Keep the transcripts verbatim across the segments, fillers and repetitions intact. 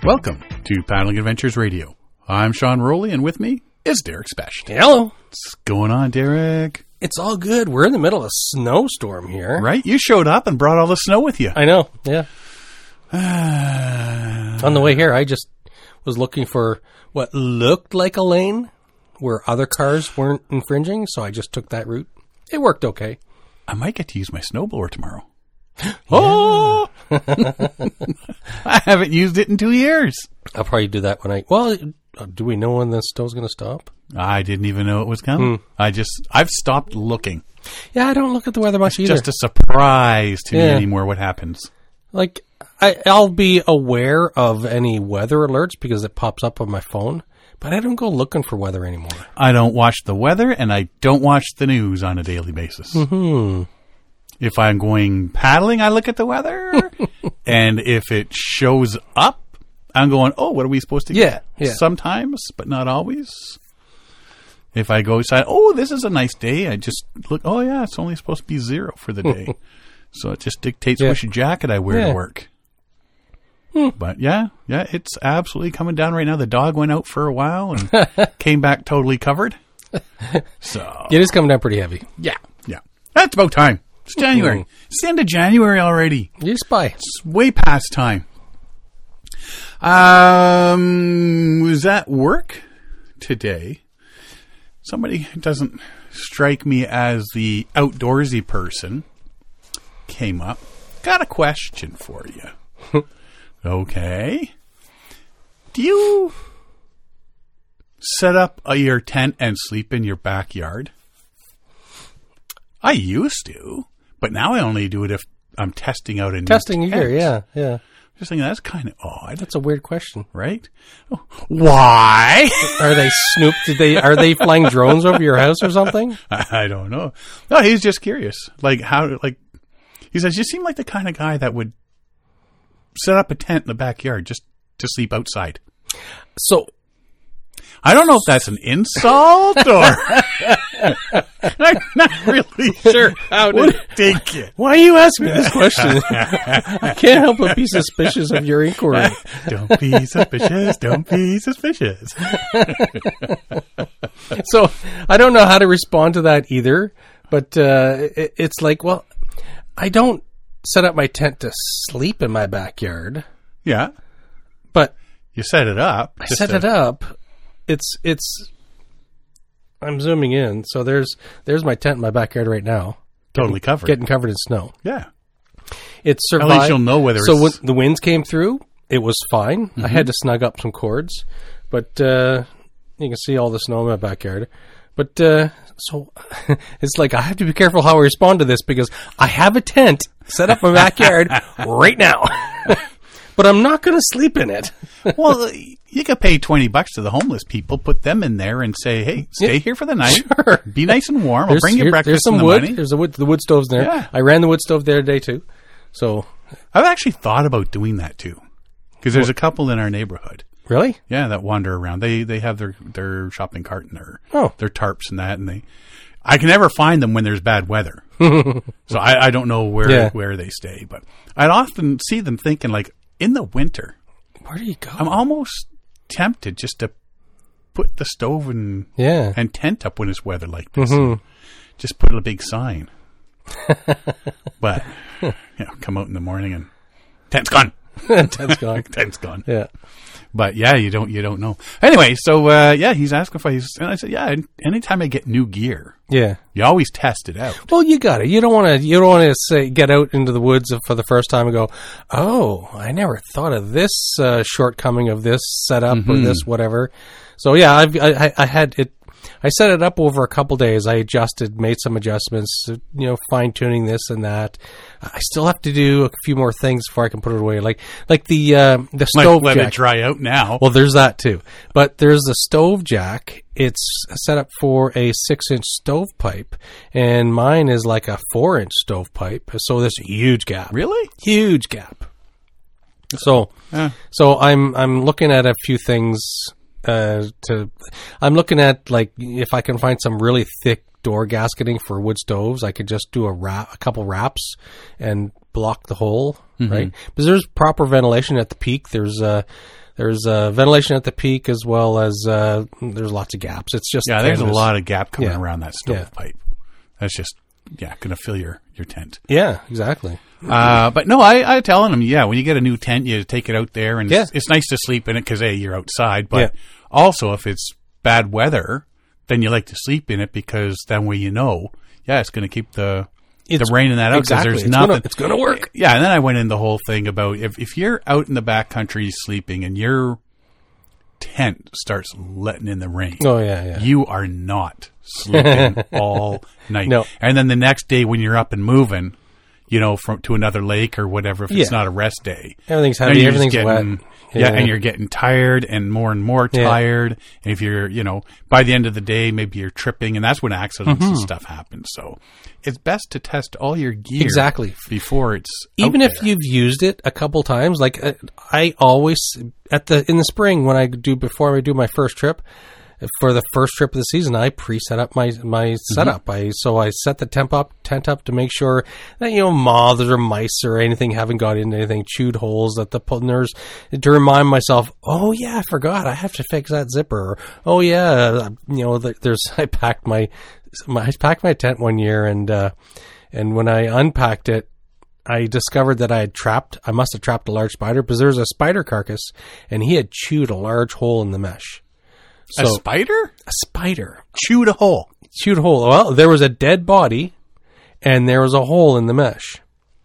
Welcome to Paddling Adventures Radio. I'm Sean Rowley, and with me is Derek Specht. Hello. What's going on, Derek? It's all good. We're in the middle of a snowstorm here. Right? You showed up and brought all the snow with you. I know, yeah. On the way here, I just was looking for what looked like a lane where other cars weren't infringing, so I just took that route. It worked okay. I might get to use my snowblower tomorrow. Oh! I haven't used it in two years. I'll probably do that when I... Well, do we know when the snow's going to stop? I didn't even know it was coming. Hmm. I just... I've stopped looking. Yeah, I don't look at the weather much it's either. Just a surprise to yeah. me anymore what happens. Like, I, I'll be aware of any weather alerts because it pops up on my phone, but I don't go looking for weather anymore. I don't watch the weather, and I don't watch the news on a daily basis. Mm-hmm. If I'm going paddling, I look at the weather. And if it shows up, I'm going, oh, what are we supposed to get? Yeah, yeah. Sometimes, but not always. If I go outside, oh, this is a nice day. I just look, oh, yeah, it's only supposed to be zero for the day. So it just dictates yeah. which jacket I wear yeah. to work. Hmm. But, yeah, yeah, it's absolutely coming down right now. The dog went out for a while and came back totally covered. So it is coming down pretty heavy. Yeah, yeah. That's about time. It's January. Mm-hmm. It's the end of January already. You spy. It's way past time. Um, was at work today. Somebody who doesn't strike me as the outdoorsy person came up. Got a question for you. Okay. Do you set up a, your tent and sleep in your backyard? I used to. But now I only do it if I'm testing out a new Testing tent. gear, yeah, yeah. Just thinking that's kind of odd. That's a weird question, right? Oh, why? Are they snoop? Did they? Are they flying drones over your house or something? I, I don't know. No, he's just curious. Like how? Like he says, you seem like the kind of guy that would set up a tent in the backyard just to sleep outside. So. I don't know if that's an insult or I'm not really sure how to what, take it. Why are you asking me this question? I can't help but be suspicious of your inquiry. Don't be suspicious. Don't be suspicious. So I don't know how to respond to that either, but uh, it, it's like, well, I don't set up my tent to sleep in my backyard. Yeah. But you set it up. I set to- it up. It's, it's, I'm zooming in. So there's, there's my tent in my backyard right now. Totally getting, covered. Getting covered in snow. Yeah. It survived. At least you'll know whether so it's... when the winds came through, it was fine. Mm-hmm. I had to snug up some cords, but, uh, you can see all the snow in my backyard. But, uh, so it's like, I have to be careful how I respond to this because I have a tent set up in my backyard right now, but I'm not going to sleep in it. Well, you could pay twenty bucks to the homeless people, put them in there and say, hey, stay yeah, here for the night. Sure. Be nice and warm. I'll there's, bring you here, breakfast There's some and the wood. money. There's the wood, the wood stove's there. Yeah. I ran the wood stove there today too. So I've actually thought about doing that too. Because there's a couple in our neighborhood. Really? Yeah, that wander around. They they have their, their shopping cart and their, oh. their tarps and that. And they, I can never find them when there's bad weather. So I, I don't know where, yeah. where they stay. But I'd often see them thinking like, in the winter. Where do you go? I'm almost tempted just to put the stove and yeah. and tent up when it's weather like this. Mm-hmm. Just put a big sign. But, you know, come out in the morning and tent's gone. Tent's gone. Tent's gone. Yeah. But yeah, you don't you don't know. Anyway, so uh, yeah, he's asking if I, and I said, yeah, anytime I get new gear, yeah, you always test it out. Well, you got it. You don't want to. You don't want to say get out into the woods for the first time and go, oh, I never thought of this uh, shortcoming of this setup mm-hmm. or this whatever. So yeah, I've, I I had it. I set it up over a couple days. I adjusted, made some adjustments, you know, fine tuning this and that. I still have to do a few more things before I can put it away. Like, like the, uh, the stove Might let jack. it dry out now. Well, there's that too. But there's the stove jack. It's set up for a six inch stovepipe, and mine is like a four inch stovepipe. So there's a huge gap. Really? Huge gap. So, uh. so I'm, I'm looking at a few things. Uh, to, I'm looking at like if I can find some really thick door gasketing for wood stoves, I could just do a wrap, a couple wraps, and block the hole, mm-hmm. right? Because there's proper ventilation at the peak. There's uh, there's uh, ventilation at the peak as well as uh, there's lots of gaps. It's just Yeah, there's a canvas. lot of gap coming Yeah. around that Yeah. stovepipe. That's just, yeah, going to fill your, your tent. Yeah, exactly. Uh, but no, I, I telling them, yeah, when you get a new tent, you take it out there, and Yeah. it's, it's nice to sleep in it because, hey, you're outside. But Yeah. also, if it's bad weather, then you like to sleep in it because that way you know, yeah, it's going to keep the It's- the rain and that out because exactly. there's It's nothing. gonna- it's gonna work. Yeah, and then I went in the whole thing about if if you're out in the backcountry sleeping and your tent starts letting in the rain, Oh, yeah, yeah. you are not sleeping all night. No. And then the next day when you're up and moving, you know, from to another lake or whatever, if it's Yeah. not a rest day. Everything's then heavy, you're just everything's getting- wet. Yeah. Yeah. and you're getting tired and more and more Yeah. tired. And if you're, you know, by the end of the day, maybe you're tripping, and that's when accidents Mm-hmm. and stuff happen. So it's best to test all your gear Exactly. before it's Even out if there. you've used it a couple times, like uh, I always at the in the spring when I do before I do my first trip, for the first trip of the season, I pre-set up my my setup. I so I set the temp up tent up to make sure that, you know, moths or mice or anything haven't got into anything, chewed holes, that the there's to remind myself, oh yeah, I forgot, I have to fix that zipper. Or, oh yeah, you know, there's I packed my, my I packed my tent one year, and uh, and when I unpacked it, I discovered that I had trapped, I must have trapped a large spider because there's a spider carcass and he had chewed a large hole in the mesh. a spider A spider chewed a hole. chewed a hole. Well, there was a dead body and there was a hole in the mesh.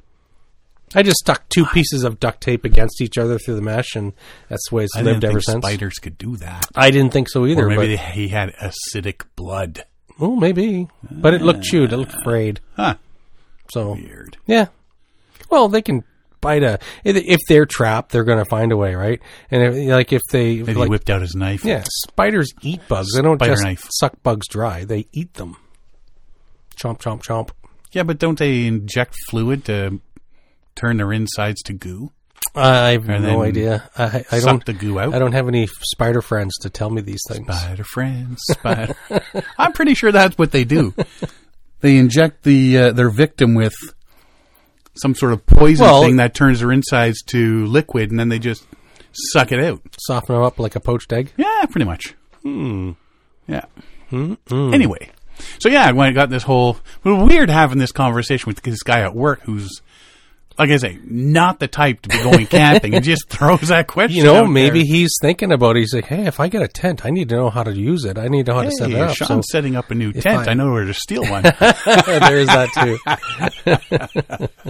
I just stuck two pieces of duct tape against each other through the mesh, and that's the way it's I lived didn't ever think since. spiders could do that. I didn't think so either. Or maybe but, they, he had acidic blood. oh, maybe. But it looked chewed. It looked frayed. Huh. So, Weird. yeah. Well, they can bite a. If if they're trapped, they're going to find a way, right? And if, like if they Maybe like, he whipped out his knife. yeah, spiders eat bugs. They don't Spider just knife. suck bugs dry. They eat them. Chomp, chomp, chomp. Yeah, but don't they inject fluid to turn their insides to goo? I have And no then idea. I, I suck don't. the goo out? I don't have any spider friends to tell me these things. Spider friends, spider. I'm pretty sure that's what they do. They inject the uh, their victim with some sort of poison Well- thing that turns their insides to liquid, and then they just suck it out. Soften them up like a poached egg. Yeah, pretty much. Hmm. Yeah. Anyway, so yeah, when I got this whole, it was weird having this conversation with this guy at work who's, like I say, not the type to be going camping, and just throws that question. You know, out maybe there. he's thinking about it. He's like, hey, if I get a tent, I need to know how to use it. I need to know how to set it Hey, up. Sean's So setting up a new tent. I- I know where to steal one. there's that too.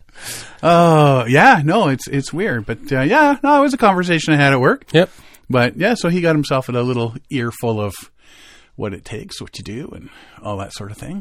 Oh, yeah, no, it's it's weird, but uh, yeah, no, it was a conversation I had at work. Yep. But yeah, so he got himself a little earful of what it takes, what you do, and all that sort of thing.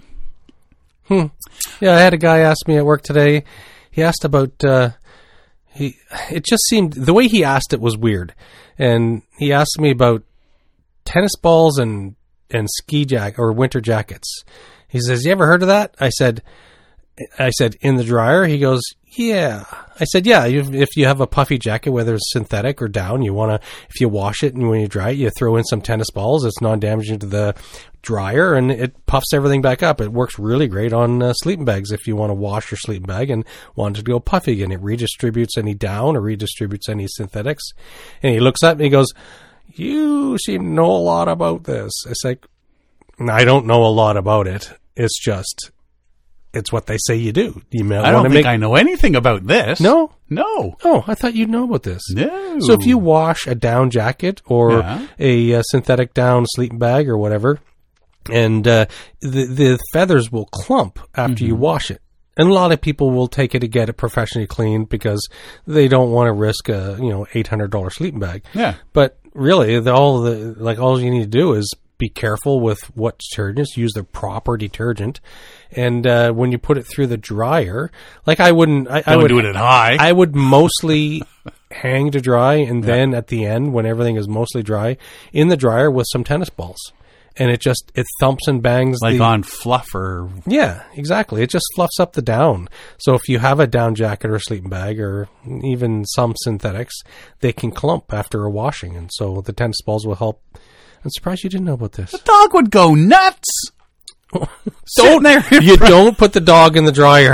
Yeah, I had a guy ask me at work today. He asked about uh, he. It just seemed the way he asked it was weird, and he asked me about tennis balls and and ski jack or winter jackets. He says, "You ever heard of that?" I said, "I said in the dryer." He goes, "Yeah." I said, "Yeah. You, if you have a puffy jacket, whether it's synthetic or down, you want to. If you wash it and when you dry it, you throw in some tennis balls. It's non-damaging to the dryer and it puffs everything back up. It works really great on uh, sleeping bags if you want to wash your sleeping bag and want it to go puffy again. It redistributes any down or redistributes any synthetics." And he looks at me and he goes, "You seem to know a lot about this." It's like, I don't know a lot about it. It's just, it's what they say you do. You may I don't want think to make. I know anything about this. No? No. Oh, I thought you'd know about this. No. So if you wash a down jacket or Yeah. a uh, synthetic down sleeping bag or whatever, and uh, the the feathers will clump after Mm-hmm. you wash it. And a lot of people will take it to get it professionally cleaned because they don't want to risk a you know eight hundred dollar sleeping bag. Yeah. But really, the, all the like all you need to do is be careful with what detergents. Use the proper detergent, and uh, when you put it through the dryer, like I wouldn't, I, I Don't would do it at high. I would mostly hang to dry, and then at the end, when everything is mostly dry, in the dryer with some tennis balls, and it just it thumps and bangs like the, on fluff or yeah, exactly. It just fluffs up the down. So if you have a down jacket or sleeping bag or even some synthetics, they can clump after a washing, and so the tennis balls will help. I'm surprised you didn't know about this. dog would go nuts. Sitting Don't there. you don't put the dog in the dryer.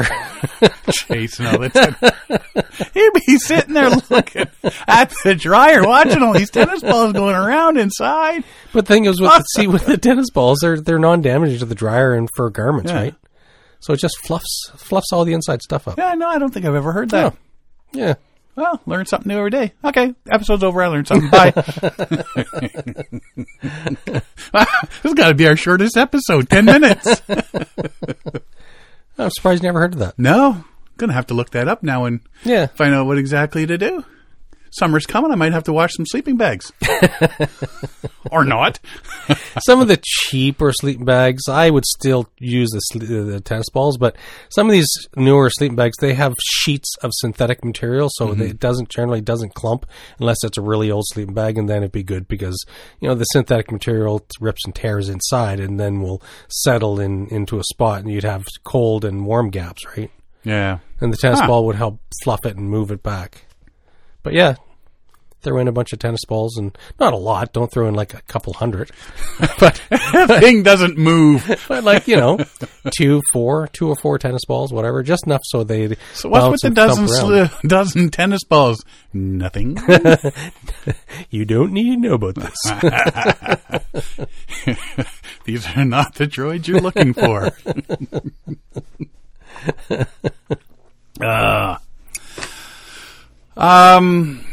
Jason Ellerton. He'd be sitting there looking at the dryer, watching all these tennis balls going around inside. But the thing is, with the, see, with the tennis balls, they're they're non-damaging to the dryer and for garments, Yeah. right? So it just fluffs fluffs all the inside stuff up. Yeah, no, I don't think I've ever heard that. Oh. Yeah. Well, learn something new every day. Okay, episode's over. I learned something. Bye. This has got to be our shortest episode. Ten minutes. I'm surprised you never heard of that. No, gonna have to look that up now and Yeah. find out what exactly to do. Summer's coming. I might have to wash some sleeping bags, or not. Some of the cheaper sleeping bags, I would still use the, sle- the tennis balls, but some of these newer sleeping bags, they have sheets of synthetic material, so Mm-hmm. that it doesn't generally doesn't clump unless it's a really old sleeping bag, and then it'd be good because you know the synthetic material rips and tears inside, and then will settle in into a spot, and you'd have cold and warm gaps, right? Yeah. And the tennis Huh. ball would help fluff it and move it back. But yeah, throw in a bunch of tennis balls, and not a lot. Don't throw in like a couple hundred, but That thing doesn't move. but like you know, two, four, two or four tennis balls, whatever, just enough so they. So what's bounce with the and dozen thump around. sli- dozen tennis balls? Nothing. You don't need to know about this. These are not the droids you're looking for. uh, um,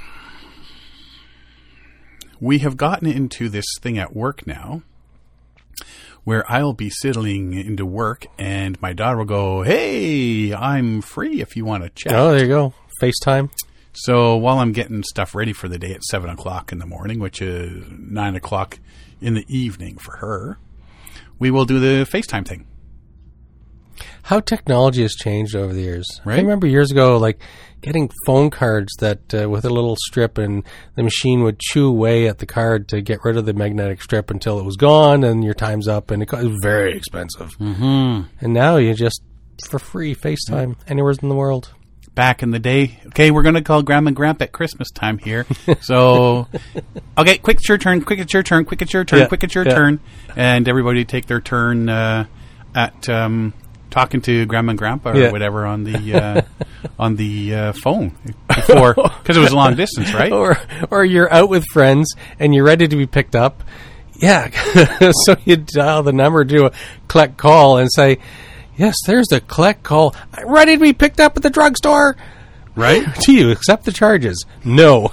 we have gotten into this thing at work now where I'll be sitting into work and my daughter will go, "Hey, I'm free if you want to chat." Oh, there you go. FaceTime. So while I'm getting stuff ready for the day at seven o'clock in the morning, which is nine o'clock in the evening for her, we will do the FaceTime thing. How technology has changed over the years. Right. I remember years ago, like getting phone cards that uh, with a little strip, and the machine would chew away at the card to get rid of the magnetic strip until it was gone, and your time's up, and it was very expensive. Mm-hmm. And now you just for free FaceTime anywhere in the world. Back in the day, okay, we're going to call Grandma and Grandpa at Christmas time here. So, okay, quick, it's your turn, quick, it's your turn, quick, it's your turn, Yeah, quick, it's your yeah. turn. And everybody take their turn uh, at um, talking to Grandma and Grandpa or Yeah. whatever on the uh, on the uh, phone before, because it was long distance, right? Or or you're out with friends and you're ready to be picked up. Yeah. So you dial the number, do a collect call, and say, "Yes, there's the collect call. I'm ready to be picked up at the drugstore." Right? Do you accept the charges? No.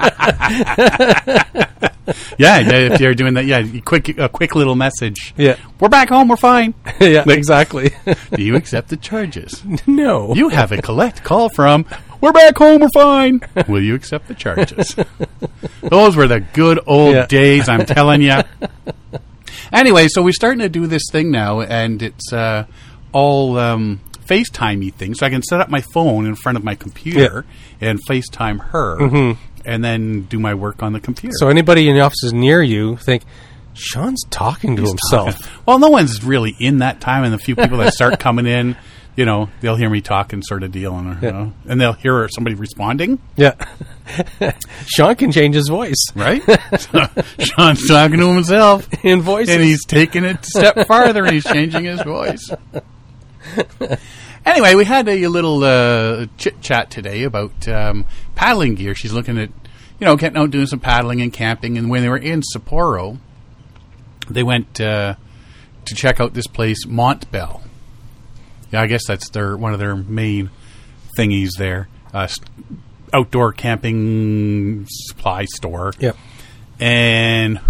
Yeah, yeah, if you're doing that, yeah, you quick, a quick little message. Yeah. We're back home, we're fine. Yeah, exactly. Do you accept the charges? No. You have a collect call from, we're back home, we're fine. Will you accept the charges? Those were the good old Yeah. days, I'm telling you. Anyway, so we're starting to do this thing now, and it's uh, all um, FaceTime-y thing. So I can set up my phone in front of my computer and FaceTime her, and then do my work on the computer. So anybody in the office is near you think, Sean's talking to himself. Well, no one's really in that time, and the few people that start coming in, you know, they'll hear me talking, sort of deal, and, you Yeah. know, and they'll hear somebody responding, Yeah. Sean can change his voice right? So Sean's talking to himself, in voices. and he's taking it a step farther, and he's changing his voice. Anyway, we had a little uh, chit chat today about um, paddling gear. She's looking at, you know, getting out doing some paddling and camping, and when they were in Sapporo, they went uh, to check out this place, Montbell. Yeah, I guess that's their one of their main thingies there. Uh, s- outdoor camping supply store. Yep. And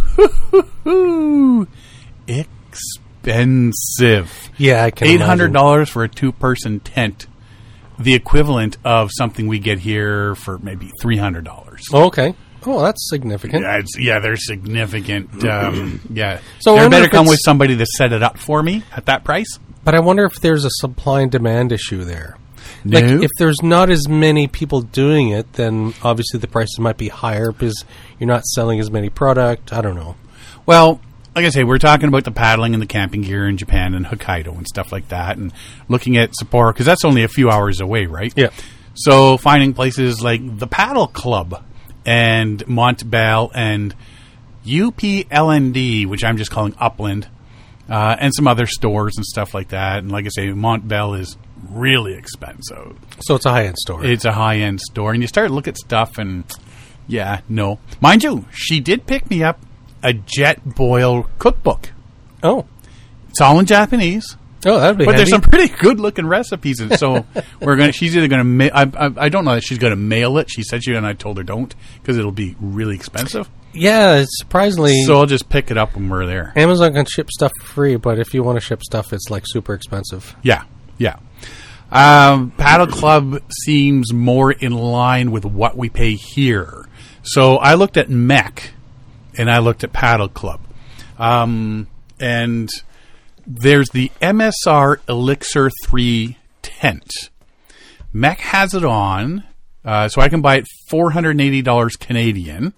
expensive. Yeah, I can Eight hundred imagine. dollars for a two-person tent. The equivalent of something we get here for maybe three hundred dollars. Oh, okay. Oh, that's significant. Yeah, it's, yeah, they're significant. Um, yeah, So I so they wonder better if come it's- with somebody to set it up for me at that price. But I wonder if there's a supply and demand issue there. No. Like, if there's not as many people doing it, then obviously the prices might be higher because you're not selling as many product. I don't know. Well, like I say, we're talking about the paddling and the camping gear in Japan and Hokkaido and stuff like that, and looking at Sapporo, because that's only a few hours away, right? Yeah. So finding places like the Paddle Club and Montbell and U P L N D, which I'm just calling Upland, uh, and some other stores and stuff like that. And like I say, Montbell is really expensive. So it's a high-end store. It's a high-end store. And you start to look at stuff and, yeah, no. Mind you, she did pick me up a Jet Boil cookbook. Oh. It's all in Japanese. Oh, that'd be But handy. there's some pretty good-looking recipes. And so we're going. She's either going to. Ma- I, I, I don't know that she's going to mail it. She said she, and I told her don't because it'll be really expensive. Yeah, it's surprisingly... So I'll just pick it up when we're there. Amazon can ship stuff for free, but if you want to ship stuff, it's like super expensive. Yeah, yeah. Um, Paddle Club seems more in line with what we pay here. So I looked at M E C and I looked at Paddle Club. Um, and there's the M S R Elixir three tent. M E C has it on, uh, so I can buy it four hundred eighty dollars Canadian.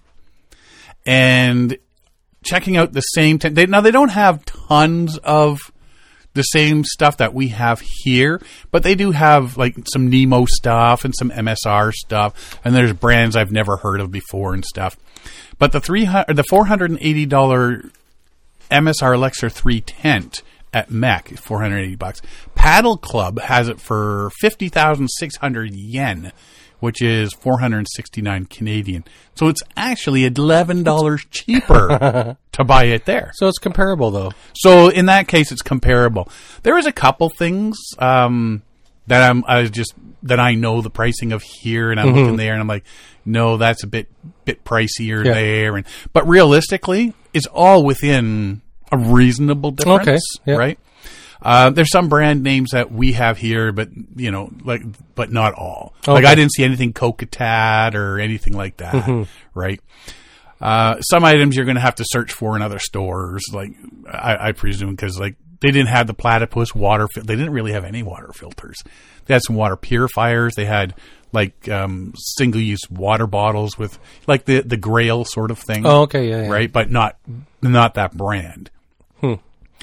And checking out the same tent. They, now, they don't have tons of the same stuff that we have here, but they do have like some Nemo stuff and some M S R stuff, and there's brands I've never heard of before and stuff. But the three hundred, the four hundred eighty dollars M S R Elixir three tent at M E C, four hundred eighty bucks. Paddle Club has it for fifty thousand six hundred yen, which is four hundred sixty-nine Canadian. So it's actually eleven dollars cheaper to buy it there. So it's comparable, though. So in that case, it's comparable. There is a couple things um, that I'm I was just that I know the pricing of here, and I'm mm-hmm. looking there, and I'm like, no, that's a bit bit pricier yeah. there. And but realistically, it's all within a reasonable difference, okay. yeah. right? Uh, there's some brand names that we have here, but you know, like, but not all. Okay. Like I didn't see anything Kokatat or anything like that, mm-hmm. right? Uh, some items you're going to have to search for in other stores, like I, I presume, because like they didn't have the Platypus water. Fi- they didn't really have any water filters. They had some water purifiers. They had like um, single-use water bottles with like the the Grail sort of thing. Oh, okay, yeah, yeah. right, but not not that brand. Hmm.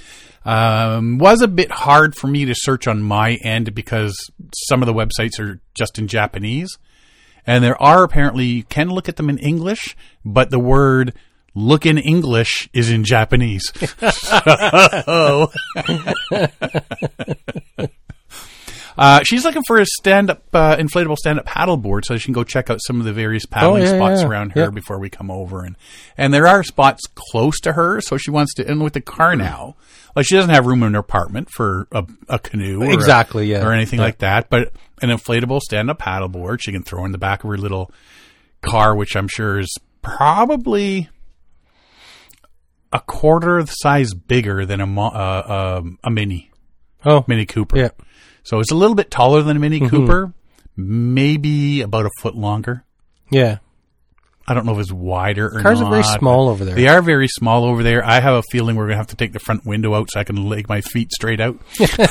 Um, was a bit hard for me to search on my end because some of the websites are just in Japanese. And there are apparently, you can look at them in English, but the word look in English is in Japanese. So, uh, she's looking for a stand-up, uh, inflatable stand-up paddleboard so she can go check out some of the various paddling oh, yeah, spots yeah. around her yeah. before we come over. And, and there are spots close to her, so she wants to, and with the car now, like she doesn't have room in her apartment for a, a canoe or, exactly, a, yeah. or anything yeah. like that, but an inflatable stand-up paddleboard she can throw in the back of her little car, which I'm sure is probably a quarter of the size bigger than a, mo- uh, uh, a Mini. Oh. Mini Cooper. Yeah. So it's a little bit taller than a Mini mm-hmm. Cooper, maybe about a foot longer. Yeah. I don't know if it's wider or Cars not. are very small over there. They are very small over there. I have a feeling we're going to have to take the front window out so I can lay my feet straight out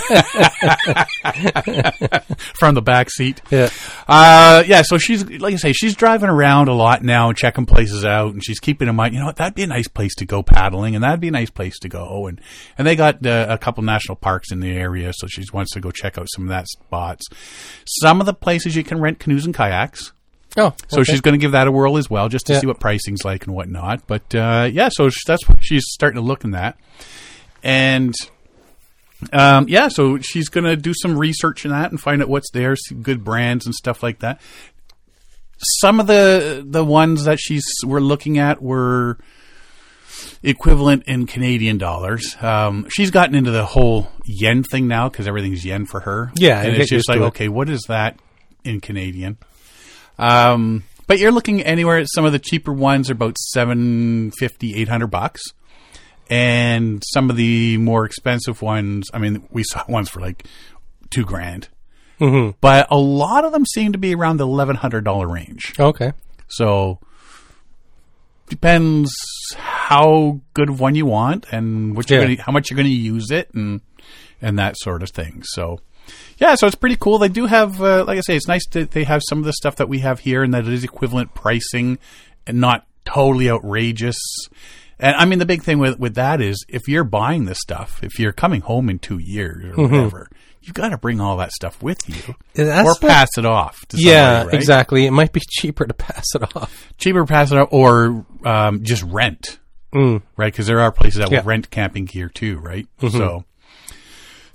from the back seat. Yeah. Uh, yeah, so she's, like I say, she's driving around a lot now, checking places out, and she's keeping in mind, you know what, that'd be a nice place to go paddling, and that'd be a nice place to go. And, and they got uh, a couple national parks in the area, so she wants to go check out some of that spots. Some of the places you can rent canoes and kayaks. Oh, so okay. she's going to give that a whirl as well, just to yeah. see what pricing's like and whatnot. But uh, yeah, so that's what she's starting to look in that, and um, yeah, so she's going to do some research in that and find out what's there, see good brands and stuff like that. Some of the the ones that she's we're looking at were equivalent in Canadian dollars. Um, she's gotten into the whole yen thing now because everything's yen for her. Yeah, and it's just like, okay, what is that in Canadian? Um, but you're looking anywhere at some of the cheaper ones are about seven fifty, eight hundred bucks. And some of the more expensive ones, I mean, we saw ones for like two grand. Mm-hmm. But a lot of them seem to be around the eleven hundred dollars range. Okay. So depends how good of one you want and what you're yeah. gonna, how much you're going to use it and, and that sort of thing. So, yeah, so it's pretty cool. They do have, uh, like I say, it's nice that they have some of the stuff that we have here and that it is equivalent pricing and not totally outrageous. And I mean, the big thing with, with that is if you're buying this stuff, if you're coming home in two years or mm-hmm. whatever, you've got to bring all that stuff with you That's or what, pass it off to yeah, somebody, right? exactly. It might be cheaper to pass it off. Cheaper to pass it off or um, just rent, mm. right? Because there are places that yeah. will rent camping gear too, right? Mm-hmm. So...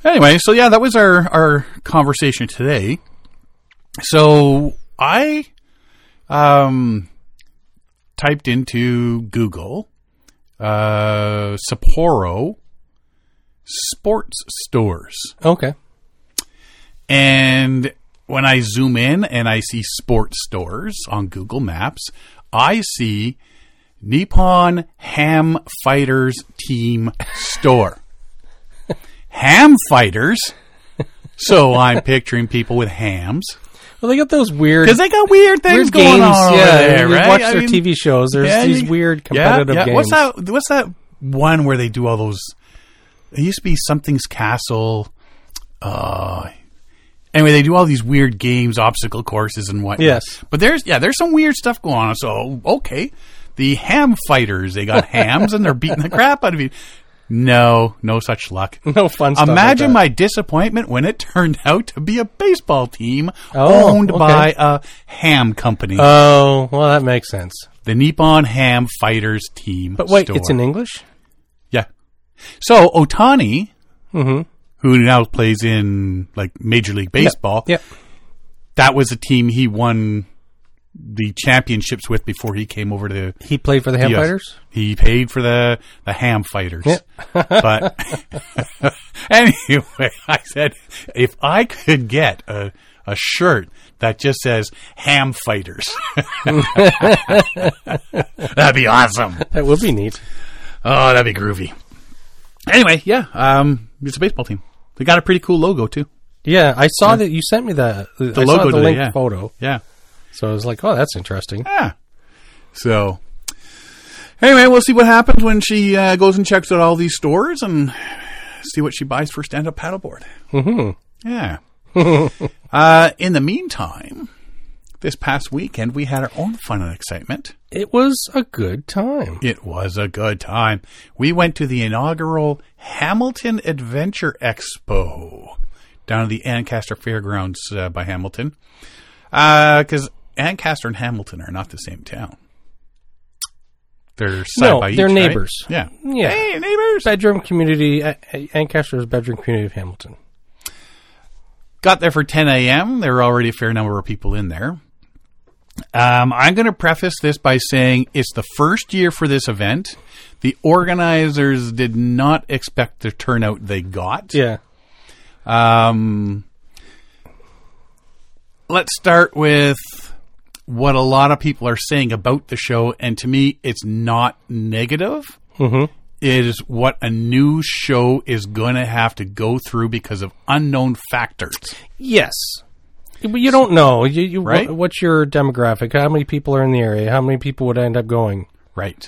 Anyway, so yeah, that was our, our conversation today. So I um, typed into Google uh, Sapporo sports stores. Okay. And when I zoom in and I see sports stores on Google Maps, I see Nippon Ham Fighters Team Store. Ham fighters. So I'm picturing people with hams. Well, they got those weird... Because they got weird things weird going games, on yeah, over there, you right? watch I their mean, T V shows. There's yeah, these you- weird competitive yeah, yeah. games. What's that? What's that one where they do all those... It used to be Something's Castle. Uh, anyway, they do all these weird games, obstacle courses and whatnot. Yes. But there's, yeah, there's some weird stuff going on. So, okay. The ham fighters, they got hams and they're beating the crap out of you. No, no such luck. No fun stuff. Imagine like my disappointment when it turned out to be a baseball team Oh, owned okay. by a ham company. that. Oh, well, that makes sense. the Nippon Ham Fighters Team But wait, store. it's in English? Yeah. So, Otani, Mm-hmm. who now plays in like Major League Baseball, Yep. that was a team he won the championships with before he came over to He played for the Ham Yes. Fighters? He paid for the the ham fighters. Yeah. But anyway, I said if I could get a a shirt that just says ham fighters, that'd be awesome. That would be neat. Oh, that'd be groovy. Anyway, yeah, um, it's a baseball team. They got a pretty cool logo too. Yeah, I saw that you sent me the, the I logo saw the today, link yeah. photo. Yeah. So I was like, oh, that's interesting. Yeah. So, anyway, we'll see what happens when she uh, goes and checks out all these stores and see what she buys for stand-up paddleboard. Mm-hmm. Yeah. uh, in the meantime, this past weekend, we had our own fun and excitement. It was a good time. It was a good time. We went to the inaugural Hamilton Adventure Expo down at the Ancaster Fairgrounds uh, by Hamilton. Because uh, Ancaster and Hamilton are not the same town. They're side No, by each, they're right? neighbors. Yeah. Yeah. Hey, neighbors! Bedroom community, uh, Ancaster's bedroom community of Hamilton. Got there for ten a.m. There were already a fair number of people in there. Um, I'm going to preface this by saying it's the first year for this event. The organizers did not expect the turnout they got. Yeah. Um, let's start with what a lot of people are saying about the show, and to me, it's not negative. Mm-hmm. It is what a new show is going to have to go through because of unknown factors. Yes. But you don't know. You, you, Right? what, what's your demographic? How many people are in the area? How many people would end up going? Right.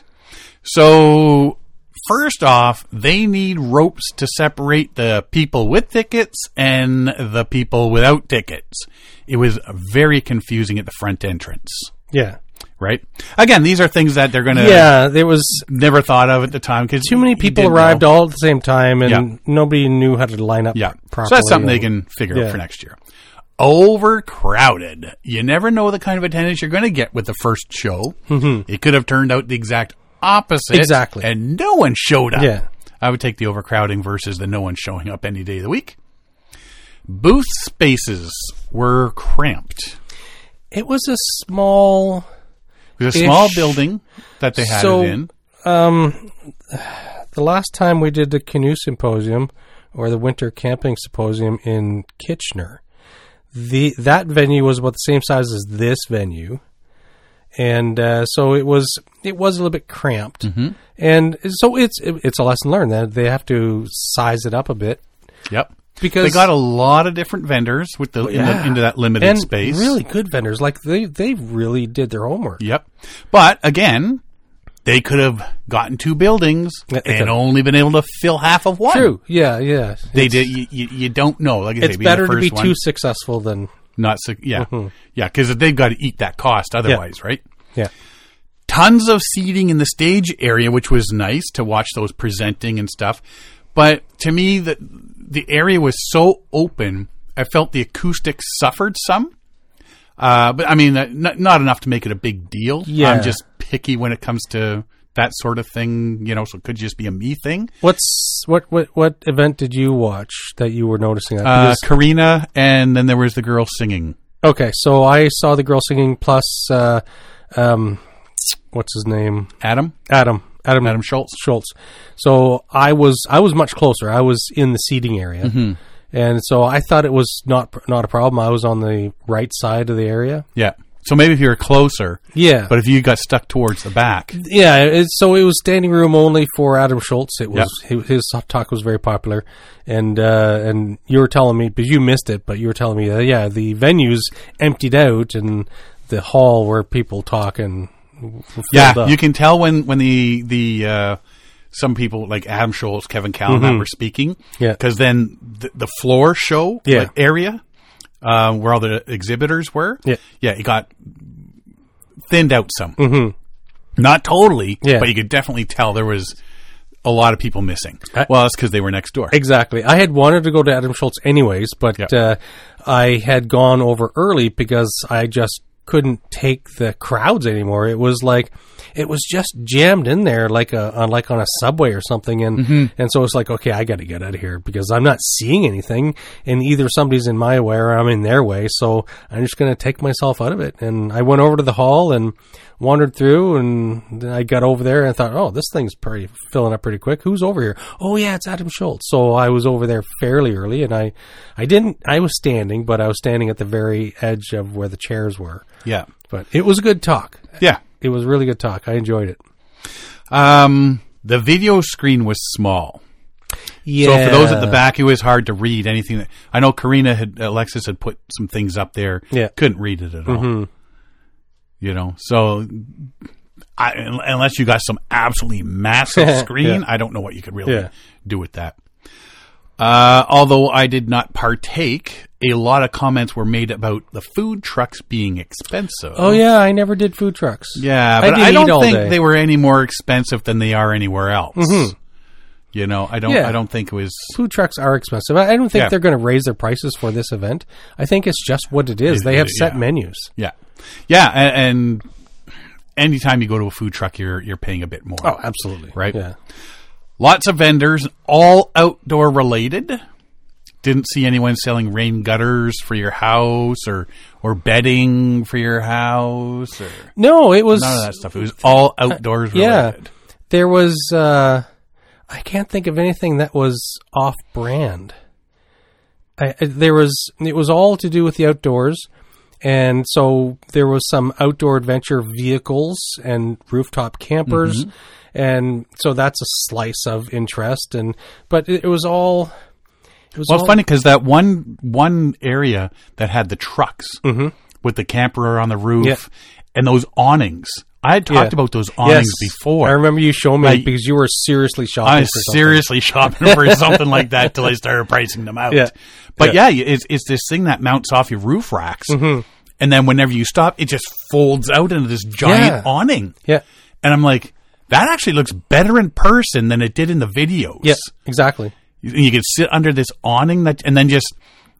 So, first off, they need ropes to separate the people with tickets and the people without tickets. It was very confusing at the front entrance. Yeah. Right? Again, these are things that they're going to Yeah, there was never thought of at the time. Cause too many you people didn't arrived know. all at the same time, and Yeah. nobody knew how to line up Yeah. properly. So that's something they and- can figure Yeah. out for next year. Overcrowded. You never know the kind of attendance you're going to get with the first show. Mm-hmm. It could have turned out the exact opposite. Exactly. And no one showed up. Yeah. I would take the overcrowding versus the no one showing up any day of the week. Booth spaces were cramped. It was a small... It was a small Ish. building that they had So, it in. Um, the last time we did the canoe symposium or the winter camping symposium in Kitchener, the that venue was about the same size as this venue, and uh, so it was it was a little bit cramped, Mm-hmm. and so it's it, it's a lesson learned that they have to size it up a bit Yep. because They got a lot of different vendors with the, in the Yeah. into that limited and space. really good vendors, like they they really did their homework. Yep. But again, they could have gotten two buildings Yeah, they and could've. only been able to fill half of one. True, yeah, yeah. They It's- did. You, you, you don't know. Like I say, It's being the better to be first too one, successful than not. su- Yeah, Mhm. yeah, because they've got to eat that cost otherwise, right? yeah. Tons of seating in the stage area, which was nice to watch those presenting and stuff. But to me, the the area was so open, I felt the acoustics suffered some. Uh, but I mean, uh, not, not enough to make it a big deal. Yeah. I'm just picky when it comes to that sort of thing, you know, so it could just be a me thing. What's what what what event did you watch that you were noticing that? Uh, Karina, and then there was the girl singing. Okay, so I saw the girl singing plus, uh, um, what's his name? Adam? Adam. Adam. Adam Schultz. Schultz. So I was I was much closer. I was in the seating area, Mm-hmm. and so I thought it was not not a problem. I was on the right side of the area. Yeah. So maybe if you were closer. Yeah. But if you got stuck towards the back. Yeah, it, so it was standing room only for Adam Schultz. It was yep. his talk was very popular, and uh, and you were telling me, because you missed it, but you were telling me, uh, yeah, the venues emptied out, and the hall where people talk and yeah, up. You can tell when when the the uh, some people like Adam Schultz, Kevin Callahan Mm-hmm. were speaking, yeah, because then the, the floor show yeah. like, area. Uh, where all the exhibitors were, yeah, yeah, it got thinned out some, mm-hmm. not totally, yeah. but you could definitely tell there was a lot of people missing. I, well, that's because they were next door. Exactly. I had wanted to go to Adam Schultz anyways, but yeah. uh, I had gone over early because I just couldn't take the crowds anymore. It was like it was just jammed in there like a on like on a subway or something, and mm-hmm. and so it's like, okay, I got to get out of here because I'm not seeing anything, and either somebody's in my way or I'm in their way, so I'm just going to take myself out of it. And I went over to the hall and wandered through, and then I got over there and thought, oh, this thing's pretty filling up pretty quick. Who's over here? Oh yeah, it's Adam Schultz. So I was over there fairly early, and I I didn't I was standing, but I was standing at the very edge of where the chairs were. Yeah, but it was a good talk. Yeah. It was really good talk. I enjoyed it. Um, the video screen was small. Yeah. So for those at the back, it was hard to read anything. That, I know Karina had, Alexis had put some things up there. Yeah. Couldn't read it at all. Mm-hmm. You know, so I, unless you got some absolutely massive screen, yeah. I don't know what you could really yeah. do with that. Uh, although I did not partake, a lot of comments were made about the food trucks being expensive. Oh yeah, I never did food trucks. Yeah, I but did I, eat don't all think day. they were any more expensive than they are anywhere else. Mm-hmm. You know, I don't. Yeah. I don't think it was. Food trucks are expensive. I don't think Yeah. they're going to raise their prices for this event. I think it's just what it is. It- they have it- set yeah. menus. Yeah, yeah, and, and anytime you go to a food truck, you're you're paying a bit more. Oh, absolutely. Right. Yeah. Lots of vendors, all outdoor related. Didn't see anyone selling rain gutters for your house or or bedding for your house or No, it was none of that stuff. It was all outdoors uh, yeah. related. There was uh, I can't think of anything that was off brand. I, I, there was it was all to do with the outdoors, and so there was some outdoor adventure vehicles and rooftop campers, Mm-hmm. and so that's a slice of interest. And but it, it was all. It was Well, all, it's funny because that one one area that had the trucks Mhm. with the camper on the roof Yeah. and those awnings. I had talked Yeah. about those awnings Yes. before. I remember you showing me Like, because you were seriously shopping. I for was something. seriously shopping for something like that till I started pricing them out. Yeah. But Yeah. yeah, it's it's this thing that mounts off your roof racks, Mhm. and then whenever you stop, it just folds out into this giant Yeah. awning. Yeah. And I'm like, that actually looks better in person than it did in the videos. Yeah. Exactly. You, you could sit under this awning that, and then just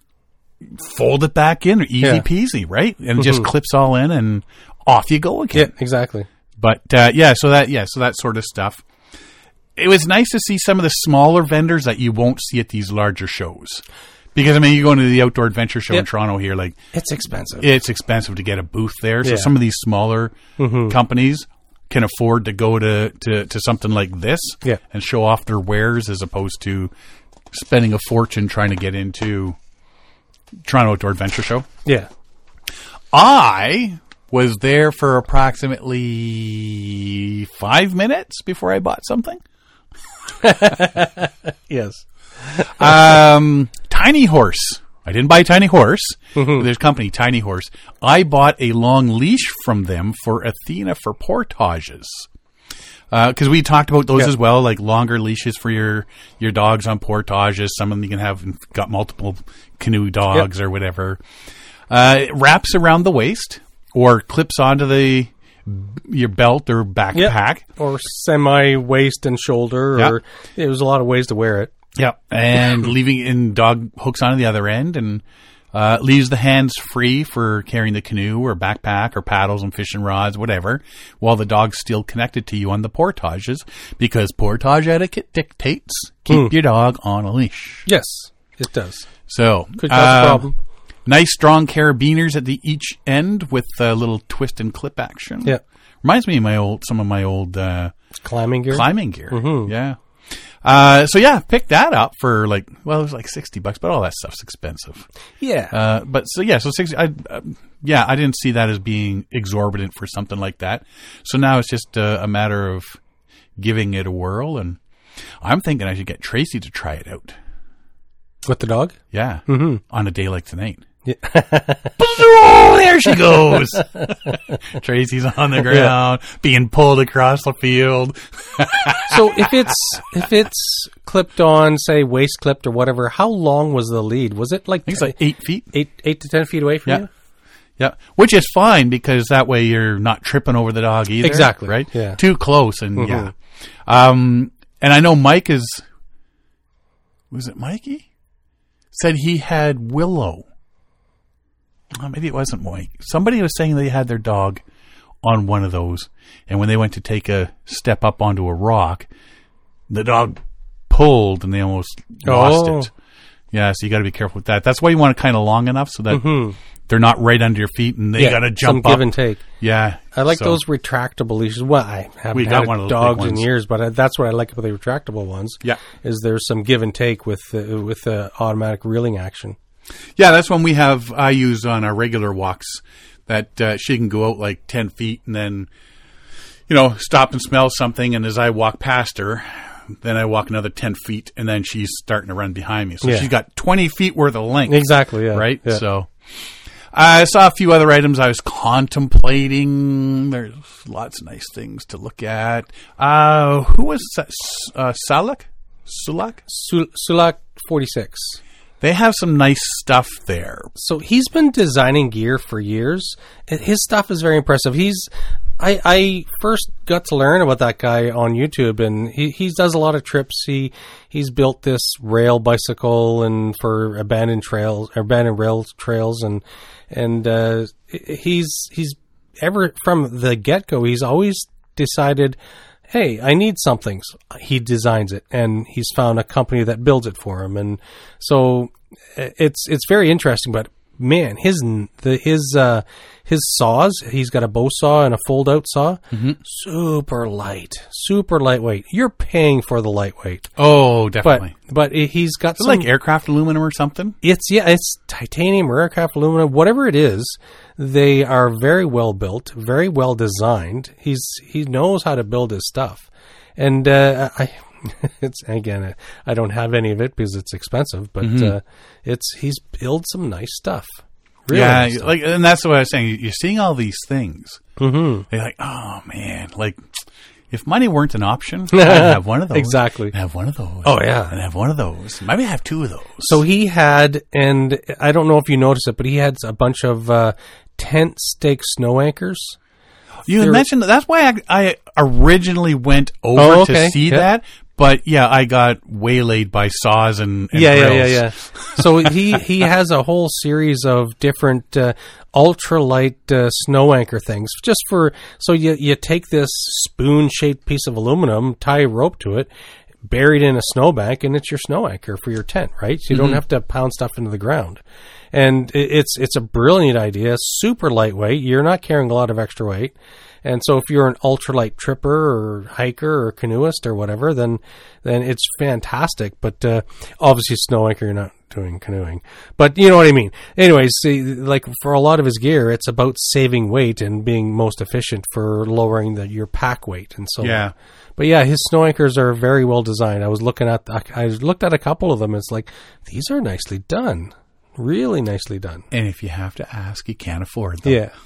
fold it back in, easy Yeah. peasy, right? And it just clips all in, and off you go again. Yeah. Exactly. But uh, yeah, so that yeah, so that sort of stuff. It was nice to see some of the smaller vendors that you won't see at these larger shows, because I mean, you go into the Outdoor Adventure Show in Yep. Toronto here, like It's expensive. it's expensive to get a booth there. So Yeah. some of these smaller Mhm. companies can afford to go to, to, to something like this Yeah. and show off their wares as opposed to spending a fortune trying to get into Toronto Outdoor Adventure Show. Yeah. I was there for approximately five minutes before I bought something. Yes. Um, Tiny Horse. I didn't buy Tiny Horse. Mhm. There's a company, Tiny Horse. I bought a long leash from them for Athena for portages. Because we talked about those Yeah. as well, like longer leashes for your, your dogs on portages. Some of them you can have got multiple canoe dogs or whatever. Uh, it wraps around the waist or clips onto the your belt or backpack. Or semi waist and shoulder, Yeah. or it was a lot of ways to wear it. Yeah, and leaving in dog hooks on the other end, and Uh, leaves the hands free for carrying the canoe or backpack or paddles and fishing rods, whatever, while the dog's still connected to you on the portages, because portage etiquette dictates keep Hmm. your dog on a leash. Yes, it does. So, Could cause uh, a problem. nice strong carabiners at the each end with a little twist and clip action. Yeah. Reminds me of my old, some of my old, uh, Climbing gear. climbing gear. Mhm. Yeah. Uh, so yeah, pick that up for like, well, it was like sixty bucks, but all that stuff's expensive. Yeah. Uh, but so yeah, so sixty, I, uh, yeah, I didn't see that as being exorbitant for something like that. So now it's just uh, a matter of giving it a whirl, and I'm thinking I should get Tracy to try it out. With the dog? Yeah. Mhm. On a day like tonight. Yeah. Oh, there she goes. Tracy's on the ground, being pulled across the field. So if it's if it's clipped on, say waist clipped or whatever, how long was the lead? Was it like, I think it's like eight feet. eight eight to ten feet away from Yeah. you? Yeah, which is fine because that way you're not tripping over the dog either. Exactly, Right? yeah. Too close and Mhm. yeah. Um, and I know Mike is, was it Mikey? Said he had Willow. Oh, maybe it wasn't Mike. Somebody was saying they had their dog on one of those. And when they went to take a step up onto a rock, the dog pulled and they almost lost Oh. it. Yeah, so you got to be careful with that. That's why you want it kind of long enough so that Mhm. they're not right under your feet and they Yeah, got to jump some up. give and take. Yeah. I like so- those retractable leashes. Well, I haven't We had got one of those big dogs in ones. years, but I, that's what I like about the retractable ones. Yeah. Is there's some give and take with uh, with the automatic reeling action. Yeah, that's one we have, I use on our regular walks, that uh, she can go out like ten feet and then, you know, stop and smell something. And as I walk past her, then I walk another ten feet and then she's starting to run behind me. So Yeah. she's got twenty feet worth of length. Exactly. Yeah. Right? Yeah. So I saw a few other items I was contemplating. There's lots of nice things to look at. Uh, who was that? S- Uh, Salak? Sulak? Sul- Sulak forty-six. They have some nice stuff there. So he's been designing gear for years. and His stuff is very impressive. He's I, I first got to learn about that guy on YouTube, and he, he does a lot of trips. He he's built this rail bicycle and for abandoned trails, abandoned rail trails, and and uh, he's he's ever from the get go. He's always decided, hey, I need something. So he designs it, and he's found a company that builds it for him, and so it's it's very interesting. But man, his the his uh, his saws. He's got a bow saw and a fold out saw. Mm-hmm. Super light, super lightweight. You're paying for the lightweight. Oh, But definitely. but he's got Is it some like aircraft aluminum or something? it's yeah, it's titanium or aircraft aluminum, whatever it is. They are very well built, very well designed. He's he knows how to build his stuff, and uh, I it's again I don't have any of it because it's expensive, but uh, it's he's built some nice stuff. Really Yeah, nice stuff. like, and that's what I was saying. You're seeing all these things. Mm-hmm. They're like, oh man, like if money weren't an option, I'd have one of those. Exactly. I'd have one of those. Oh, yeah. I'd have one of those. Maybe have two of those. So he had, and I don't know if you noticed it, but he had a bunch of uh, tent stake snow anchors. you had there- mentioned that. That's why I, I originally went over Oh, okay. to see Yeah. that. But yeah, I got waylaid by saws and, and yeah, yeah, drills. yeah, yeah. So he he has a whole series of different uh, ultralight uh, snow anchor things, just for so you you take this spoon shaped piece of aluminum, tie a rope to it, buried in a snowbank, and it's your snow anchor for your tent, right? So you don't have to pound stuff into the ground. And it, it's it's a brilliant idea, super lightweight. You're not carrying a lot of extra weight. And so if you're an ultralight tripper or hiker or canoeist or whatever, then then it's fantastic. But uh, obviously snow anchor, you're not doing canoeing. But you know what I mean. Anyways, see, like for a lot of his gear, it's about saving weight and being most efficient for lowering the, your pack weight and so on. Yeah. But yeah, his snow anchors are very well designed. I was looking at I looked at a couple of them. It's like, these are nicely done. Really nicely done. And if you have to ask, you can't afford them. Yeah.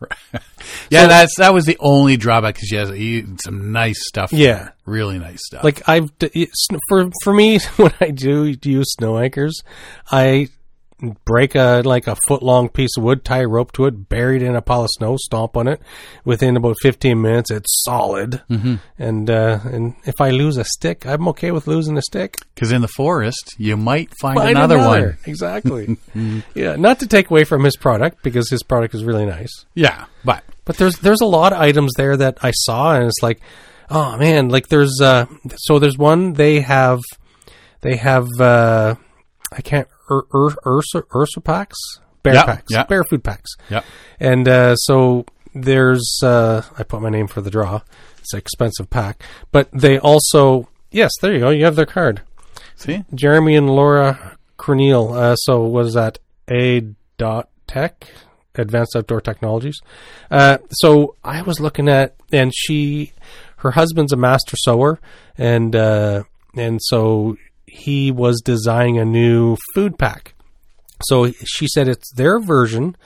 Yeah, So- that's that was the only drawback because she has he, some nice stuff. Yeah. there. Really nice stuff. Like I've d- it's- for for me when I do use snow anchors, I break a like a foot long piece of wood, tie a rope to it, buried in a pile of snow, stomp on it. Within about fifteen minutes, it's solid. Mm-hmm. And uh, and if I lose a stick, I'm okay with losing a stick. Because in the forest, you might find, Find another, another one. Exactly. Yeah, not to take away from his product, because his product is really nice. Yeah, but But there's there's a lot of items there that I saw, and it's like, oh man, like there's uh, so there's one they have they have uh, I can't ur, ur, ursa ursa packs, bear Yep, packs, yep. bear food packs. Yep. And uh, so there's uh, I put my name for the draw. It's an expensive pack, but they also yes, there you go. You have their card. see, Jeremy and Laura Cornell. Uh, so what is that? A dot tech. Advanced Outdoor Technologies. Uh, so I was looking at, and she, her husband's a master sewer, and uh, and so he was designing a new food pack. So she said it's their version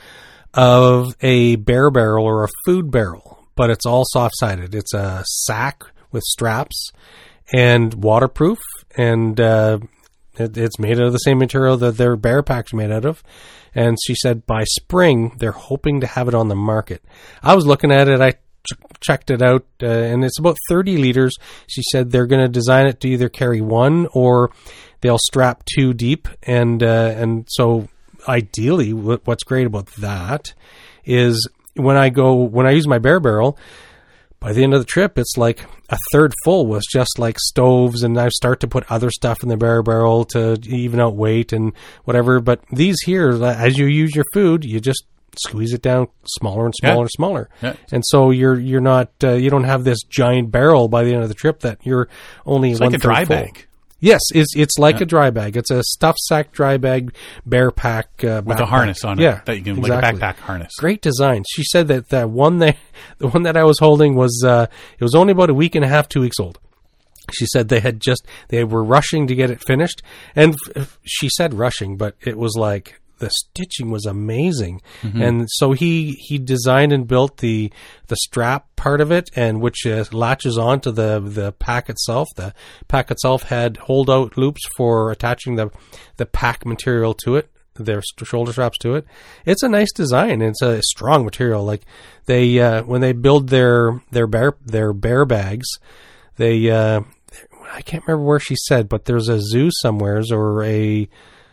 of a bear barrel or a food barrel, but it's all soft-sided. It's a sack with straps and waterproof, and uh, it, it's made out of the same material that their bear pack's made out of. And she said by spring, they're hoping to have it on the market. I was looking at it. I ch- checked it out, uh, and it's about thirty liters. She said they're going to design it to either carry one or they'll strap two deep. And uh, and so ideally, w- what's great about that is when I go, when I use my bear barrel, by the end of the trip, it's like a third full was just like stoves, and I start to put other stuff in the bear barrel to even out weight and whatever. But these here, as you use your food, you just squeeze it down smaller and smaller Yeah. and smaller. Yeah. And so you're you're not uh, you don't have this giant barrel by the end of the trip that you're only it's one like a third dry full. bag Yes, it's it's like Yeah. a dry bag. It's a stuffed sack dry bag bear pack uh, with a backpack. harness on it. Yeah, that you can exactly. like a backpack harness. Great design. She said that the one that the one that I was holding was uh, it was only about a week and a half, two weeks old. She said they had just they were rushing to get it finished, and f- she said rushing, but it was like the stitching was amazing. Mm-hmm. And so he he designed and built the the strap part of it, and which uh, latches onto the the pack itself. The pack itself had hold out loops for attaching the the pack material to it, their shoulder straps to it. It's a nice design. It's a strong material. Like they uh, when they build their their bear their bear bags, they uh, I can't remember where she said, but there's a zoo somewheres or a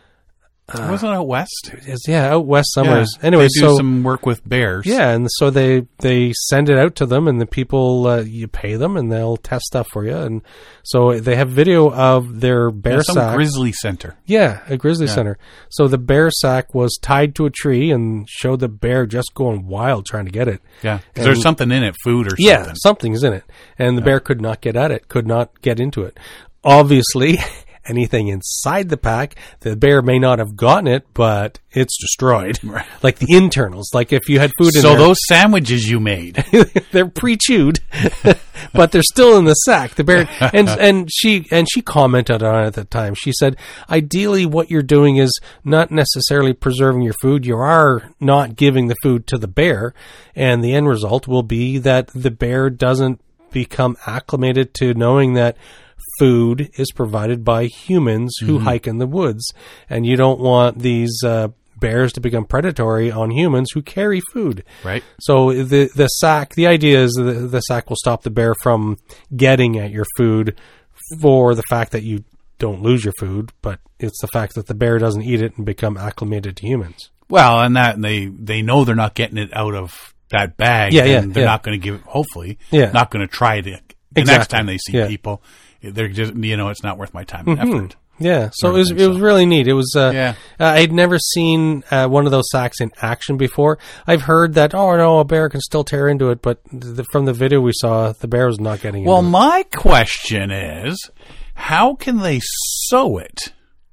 Uh, Wasn't it out west? It's, yeah, out west somewheres. Yeah, anyway, they do so some work with bears. yeah, and so they they send it out to them, and the people uh, you pay them, and they'll test stuff for you. And so they have video of their bear Yeah, some sack. grizzly center. Yeah, a grizzly Yeah. center. So the bear sack was tied to a tree and showed the bear just going wild trying to get it. Yeah, 'cause And- there's something in it, food or something. Yeah, something's in it, and the bear could not get at it, could not get into it. Obviously, anything inside the pack, the bear may not have gotten it, but it's destroyed. Right. Like the internals, like if you had food in So there. those sandwiches you made. They're pre-chewed, but they're still in the sack. The bear, and and she and she commented on it at the time. She said, ideally, what you're doing is not necessarily preserving your food. You are not giving the food to the bear, and the end result will be that the bear doesn't become acclimated to knowing that food is provided by humans who Mm-hmm. hike in the woods, and you don't want these uh, bears to become predatory on humans who carry food. Right. So the the sack, the idea is the, the sack will stop the bear from getting at your food for the fact that you don't lose your food, but it's the fact that the bear doesn't eat it and become acclimated to humans. Well, and that they they know they're not getting it out of that bag. Yeah, yeah, and they're yeah. not going to give it. Hopefully, Yeah. not going to try it. The Exactly. next time they see Yeah. people, they're just you know it's not worth my time and effort. Yeah, so I it was think it was so. really neat. It was uh, Yeah. uh, I'd never seen uh, one of those sacks in action before. I've heard that oh no, a bear can still tear into it, but the, from the video we saw, the bear was not getting Well, into it. my question is, how can they sew it,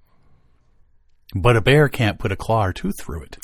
but a bear can't put a claw or tooth through it?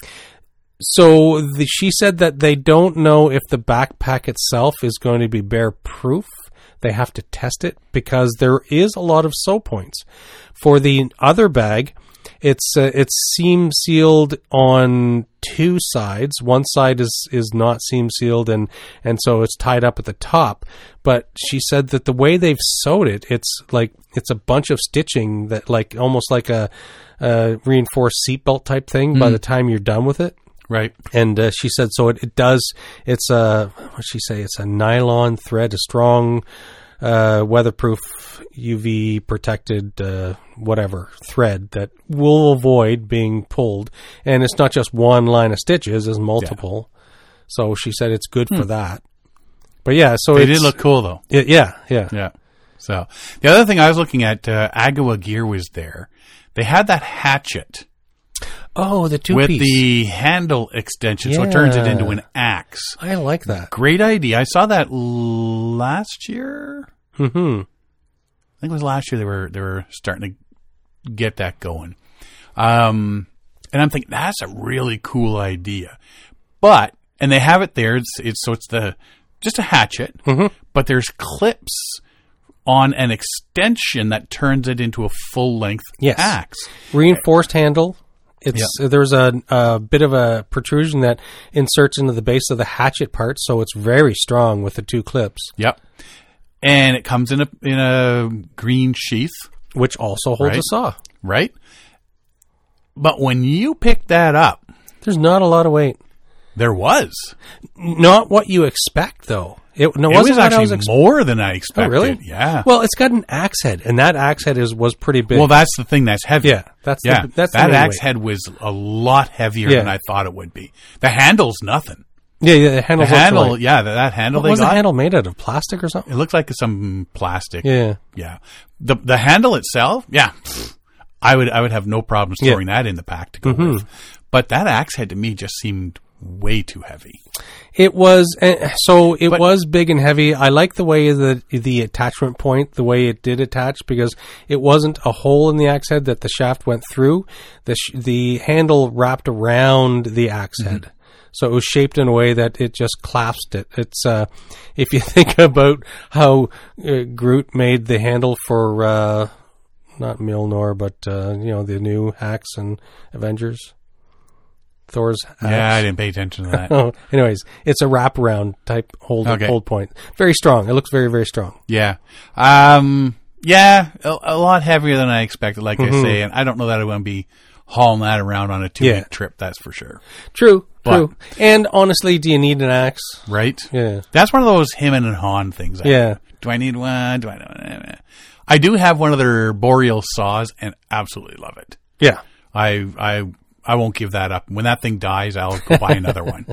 So the, she said that they don't know if the backpack itself is going to be bear proof. They have to test it because there is a lot of sew points. For the other bag, it's uh, it's seam sealed on two sides. One side is, is not seam sealed, and, and so it's tied up at the top. But she said that the way they've sewed it, it's like it's a bunch of stitching that like almost like a, a reinforced seatbelt type thing. Mm. By the time you're done with it, right? And uh, she said so. It, it does. It's a what she say? It's a nylon thread, a strong, uh, weatherproof, U V protected, uh, whatever thread that will avoid being pulled. And it's not just one line of stitches; it's multiple. Yeah. So she said it's good hmm. for that. But yeah, so they it's, did look cool though. It, yeah, yeah, yeah. So the other thing I was looking at, uh, Agawa Gear was there. They had that hatchet. Oh, the two with piece. the handle extension, yeah. so it turns it into an axe. I like that. Great idea. I saw that l- last year. Mm-hmm. I think it was last year they were they were starting to get that going. Um, and I'm thinking that's a really cool idea. But and they have it there. It's, it's so it's the just a hatchet, mm-hmm. but there's clips on an extension that turns it into a full length yes. axe. Reinforced handle. It's yep. there's a, a bit of a protrusion that inserts into the base of the hatchet part, so it's very strong with the two clips. Yep. And it comes in a in a green sheath, which also holds right? a saw. Right. But when you pick that up, there's not a lot of weight. There was not what you expect, though. It, no, it wasn't was what actually I was expe- more than I expected. Oh, really? Yeah. Well, it's got an axe head, and that axe head is was pretty big. Well, that's the thing that's heavy. Yeah, that's yeah. The, that's that the axe weight. head was a lot heavier yeah. than I thought it would be. The handle's nothing. Yeah, yeah. The handle. The handle. Yeah, that, that handle. What they was got, the handle made out of? Plastic or something? It looked like some plastic. Yeah. Yeah. The the handle itself. Yeah. I would I would have no problems throwing yeah. that in the pack to go mm-hmm. with. But that axe head to me just seemed way too heavy. It was uh, so it but, was big and heavy. I like the way the the attachment point, the way it did attach, because it wasn't a hole in the axe head that the shaft went through. The sh- the handle wrapped around the axe mm-hmm. head, so it was shaped in a way that it just clasped it. It's uh, if you think about how uh, Groot made the handle for uh, not Mjolnir, but uh, you know the new axe and Avengers. Thor's axe. Yeah, I didn't pay attention to that. Oh, anyways, it's a wraparound type hold okay. hold point. Very strong. It looks very, very strong. Yeah. Um, yeah, a, a lot heavier than I expected, like mm-hmm. I say, and I don't know that I want to be hauling that around on a two-week yeah. trip, that's for sure. True, but, true. And honestly, do you need an axe? Right? Yeah. That's one of those him and Han things. I yeah. Think. Do I need one? Do I know? I do have one of their Boreal saws and absolutely love it. Yeah. I, I, I won't give that up. When that thing dies, I'll go buy another one.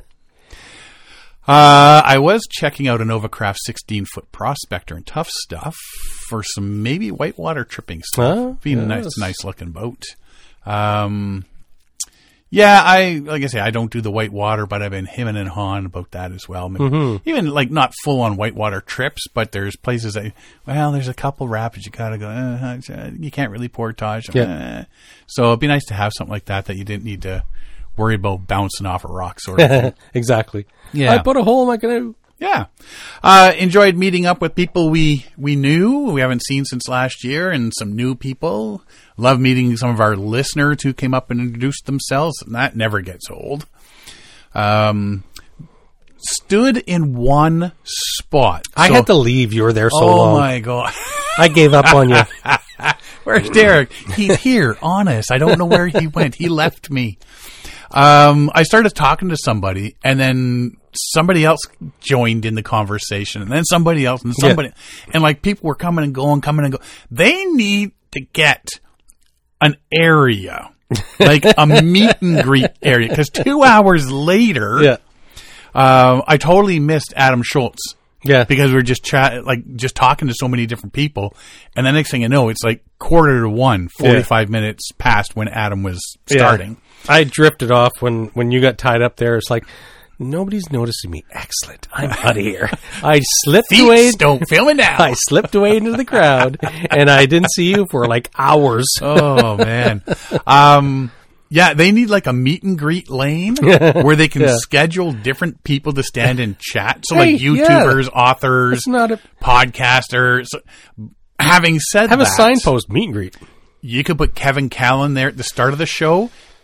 Uh, I was checking out a Novacraft sixteen-foot Prospector and Tough Stuff for some maybe whitewater tripping stuff. Oh, Being yes. a nice, nice-looking boat. Um, yeah, I like I say, I don't do the whitewater, but I've been hemming and hawing about that as well. Maybe, mm-hmm. even like not full-on whitewater trips, but there's places that, well, there's a couple rapids you gotta go. Uh, you can't really portage. Yeah. Uh, so it'd be nice to have something like that that you didn't need to worry about bouncing off a rock sort of thing. Exactly. Yeah. I put a hole in my canoe. Yeah. Uh, enjoyed meeting up with people we, we knew, we haven't seen since last year, and some new people. Love meeting some of our listeners who came up and introduced themselves, and that never gets old. Um, stood in one spot. I so, had to leave. You were there so oh long. Oh, my God. I gave up on you. Where's Derek? He's here, honest. I don't know where he went. He left me. Um, I started talking to somebody, and then somebody else joined in the conversation, and then somebody else, and somebody, yeah. and like people were coming and going, coming and going. They need to get an area, like a meet and greet area, because two hours later, yeah, uh, I totally missed Adam Schultz. Yeah, because we we're just chat, like just talking to so many different people, and the next thing you know, it's like quarter to one, forty-five yeah. minutes past when Adam was starting. Yeah. I drifted off when, when you got tied up there. It's like, nobody's noticing me. Excellent. I'm out of here. I slipped Feet away. Don't film it now. I slipped away into the crowd, and I didn't see you for like hours. Oh, man. Um, yeah, they need like a meet and greet lane where they can yeah. schedule different people to stand and chat. So hey, like YouTubers, yeah. authors, not a- podcasters. Having said Have that. Have a signpost meet and greet. You could put Kevin Callan there at the start of the show.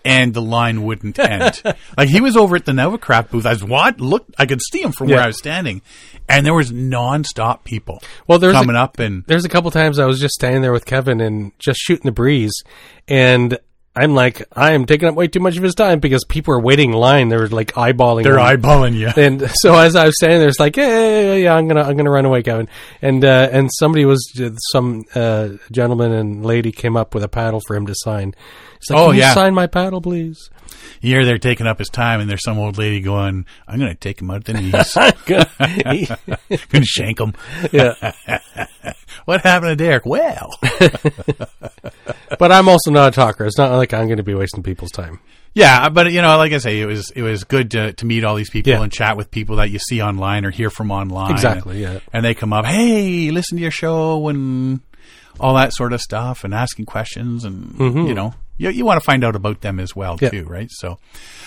and the line wouldn't end. Like, he was over at the Novacraft booth. I was what? Look, I could see him from Yeah. where I was standing, and there was nonstop people Well, there's coming a, up and There's a couple times I was just standing there with Kevin and just shooting the breeze, and I'm like, I am taking up way too much of his time because people are waiting in line. They were like eyeballing. they're him. eyeballing you. And so as I was standing there, it's like, yeah, yeah, yeah, yeah, I'm gonna, I'm gonna run away, Kevin. And uh, and somebody was, some uh, gentleman and lady came up with a paddle for him to sign. He's like, Oh, can yeah. you sign my paddle, please? Here they're taking up his time, and there's some old lady going, I'm going to take him out the knees. Going to shank him. Yeah. What happened to Derek? Well. But I'm also not a talker. It's not like I'm going to be wasting people's time. Yeah, but, you know, like I say, it was it was good to, to meet all these people Yeah. and chat with people that you see online or hear from online. Exactly, And, yeah. and they come up, hey, listen to your show and all that sort of stuff and asking questions and, Mhm. you know, you, you want to find out about them as well, Yeah. too, right? So,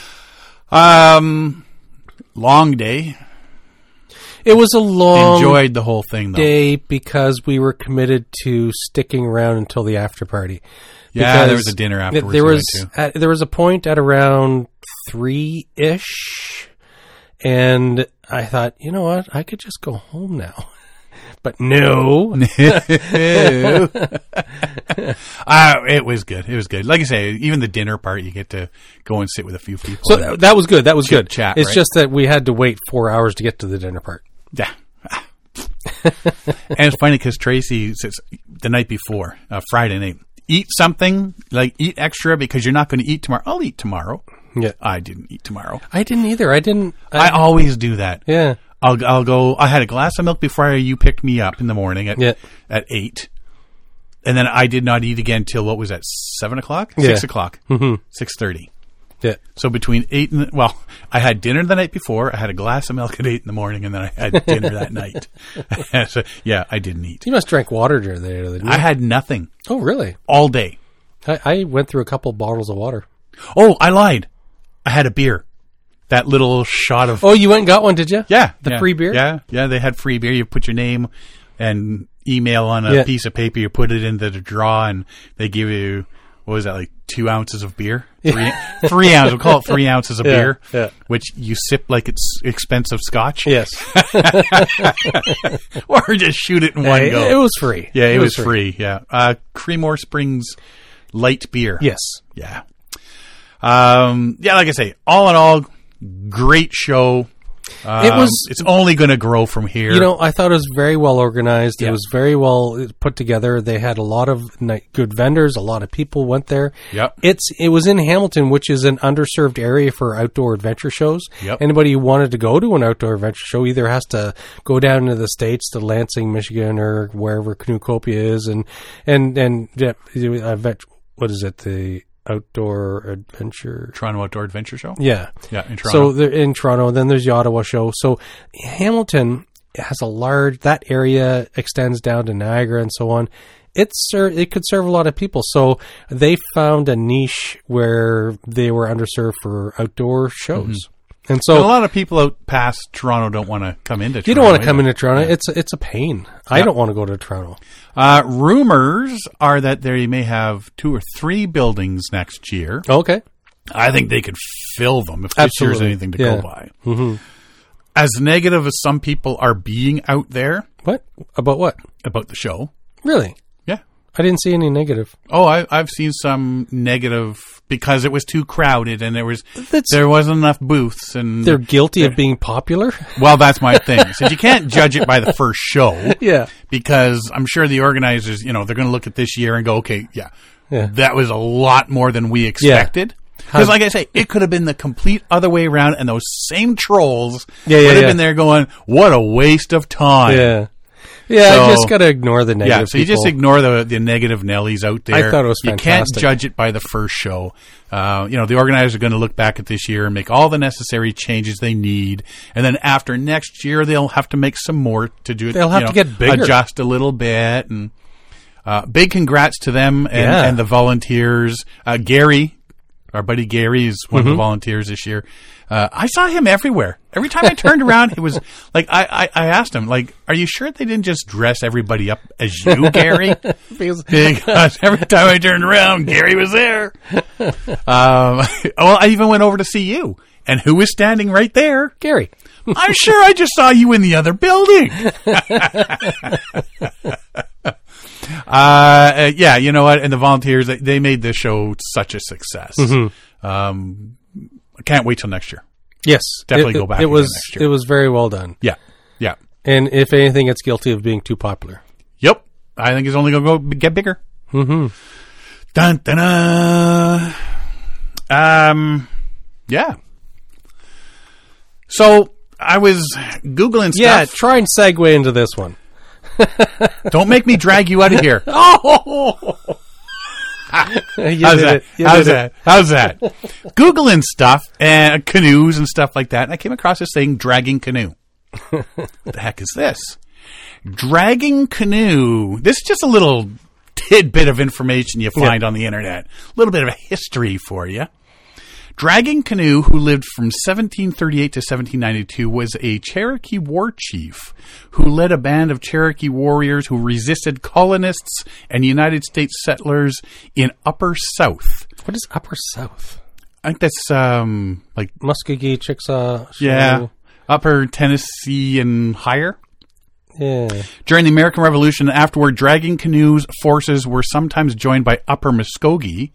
um, long day. It was a long Enjoyed the whole thing, though. day because we were committed to sticking around until the after party. Yeah, Because there was a dinner afterwards There we was went to. at, there was a point at around three ish, and I thought, you know what, I could just go home now. But no, uh, it was good. It was good. Like I say, even the dinner part, you get to go and sit with a few people. so and- that, that was good. That was Chit good. chat, it's right? just that we had to wait four hours to get to the dinner part. Yeah. And it's funny because Tracy says the night before, uh, Friday night, eat something, like eat extra because you're not going to eat tomorrow. I'll eat tomorrow. Yeah, I didn't eat tomorrow. I didn't either. I didn't. I, always do that. yeah. I'll I'll go. I had a glass of milk before you picked me up in the morning at Yeah. at eight, and then I did not eat again till what was that seven o'clock, Yeah. six o'clock, Mm-hmm. six thirty. Yeah. So between eight and well, I had dinner the night before. I had a glass of milk at eight in the morning, and then I had dinner that night. So yeah, I didn't eat. You must drink water during the day, didn't you? I had nothing Oh, really? all day. I, I went through a couple bottles of water. Oh, I lied. I had a beer. That little shot of Oh, you went and got one, did you? yeah, the yeah, free beer? Yeah, yeah. They had free beer. You put your name and email on a Yeah. piece of paper. You put it into the draw, and they give you what was that, like two ounces of beer? Three, three ounces. We'll call it three ounces of Yeah, beer, yeah. which you sip like it's expensive scotch, Yes. or just shoot it in one Hey, go. it was free. yeah, it, was, free. Yeah, uh, Creemore Springs light beer. Yes. Yeah. Um, yeah, like I say, all in all, great show. Um, It was- It's only going to grow from here. You know, I thought it was very well organized. Yeah. It was very well put together. They had a lot of ni- good vendors. A lot of people went there. Yep. It's it was in Hamilton, which is an underserved area for outdoor adventure shows. Yep. Anybody who wanted to go to an outdoor adventure show either has to go down into the States to Lansing, Michigan, or wherever Canoecopia is, and and and yeah, uh, vet- what is it? The outdoor adventure. Toronto Outdoor Adventure Show. Yeah. Yeah, in So Toronto. they're in Toronto, then there's the Ottawa show. So Hamilton has a large, that area extends down to Niagara and so on. It's ser- it could serve a lot of people. So they found a niche where they were underserved for outdoor shows. And But a so lot of people out past Toronto don't want to come into Toronto. you don't want to come either. into Toronto. It's it's a pain. I Yeah. don't want to go to Toronto. Uh, rumors are that they may have two or three buildings next year. Okay. I think they could fill them if this year's Absolutely. anything to Yeah. go by. hmm As negative as some people are being out there What? About what? about the show. Really? Yeah. I didn't see any negative. Oh, I, I've seen some negative because it was too crowded and there was That's- there wasn't enough booths and They're guilty of being popular? well, that's my thing. So you can't judge it by the first show. Yeah. Because I'm sure the organizers, you know, they're going to look at this year and go, okay, yeah, Yeah. that was a lot more than we expected. Because, like I say, it could have been the complete other way around, and those same trolls Yeah, yeah, would have yeah. been there going, what a waste of time. Yeah. Yeah, So- I just got to ignore the negative Yeah, so you just people. ignore the the negative Nellies out there. I thought it was You can't fantastic. judge it by the first show. Uh, you know, the organizers are going to look back at this year and make all the necessary changes they need, and then after next year, they'll have to make some more to do it. They'll have you to know, get bigger. adjust a little bit, and uh, big congrats to them and, Yeah. and the volunteers. Uh, Gary, our buddy Gary is one mm-hmm. of the volunteers this year. Uh, I saw him everywhere. Every time I turned around, it was like, I, I, I asked him, like, are you sure they didn't just dress everybody up as you, Gary? because, because every time I turned around, Gary was there. Um, well, I even went over to see you. And who was standing right there? Gary. I'm sure I just saw you in the other building. uh, yeah, you know what? And the volunteers, they, they made this show such a success. Mm-hmm. Um, I can't wait till next year. Yes. Definitely it, go back it was, next year. It was very well done. Yeah. Yeah. And if anything, it's guilty of being too popular. Yep. I think it's only going to go get bigger. Mm-hmm. Dun, dun, dun. Um, yeah. So I was Googling stuff. Yeah, try and segue into this one. Don't make me drag you out of here. Oh! How's that? How's that? How's that? Googling stuff and canoes and stuff like that. And I came across this thing, dragging canoe. What the heck is this? Dragging canoe. This is just a little tidbit of information you find yeah. on the internet. A little bit of a history for you. Dragging Canoe, who lived from seventeen thirty-eight to seventeen ninety-two, was a Cherokee war chief who led a band of Cherokee warriors who resisted colonists and United States settlers in Upper South. What is Upper South? I think that's um, like Muskogee, Chickasaw. Yeah, Upper Tennessee and higher. Yeah. During the American Revolution and afterward, Dragging Canoe's forces were sometimes joined by Upper Muskogee,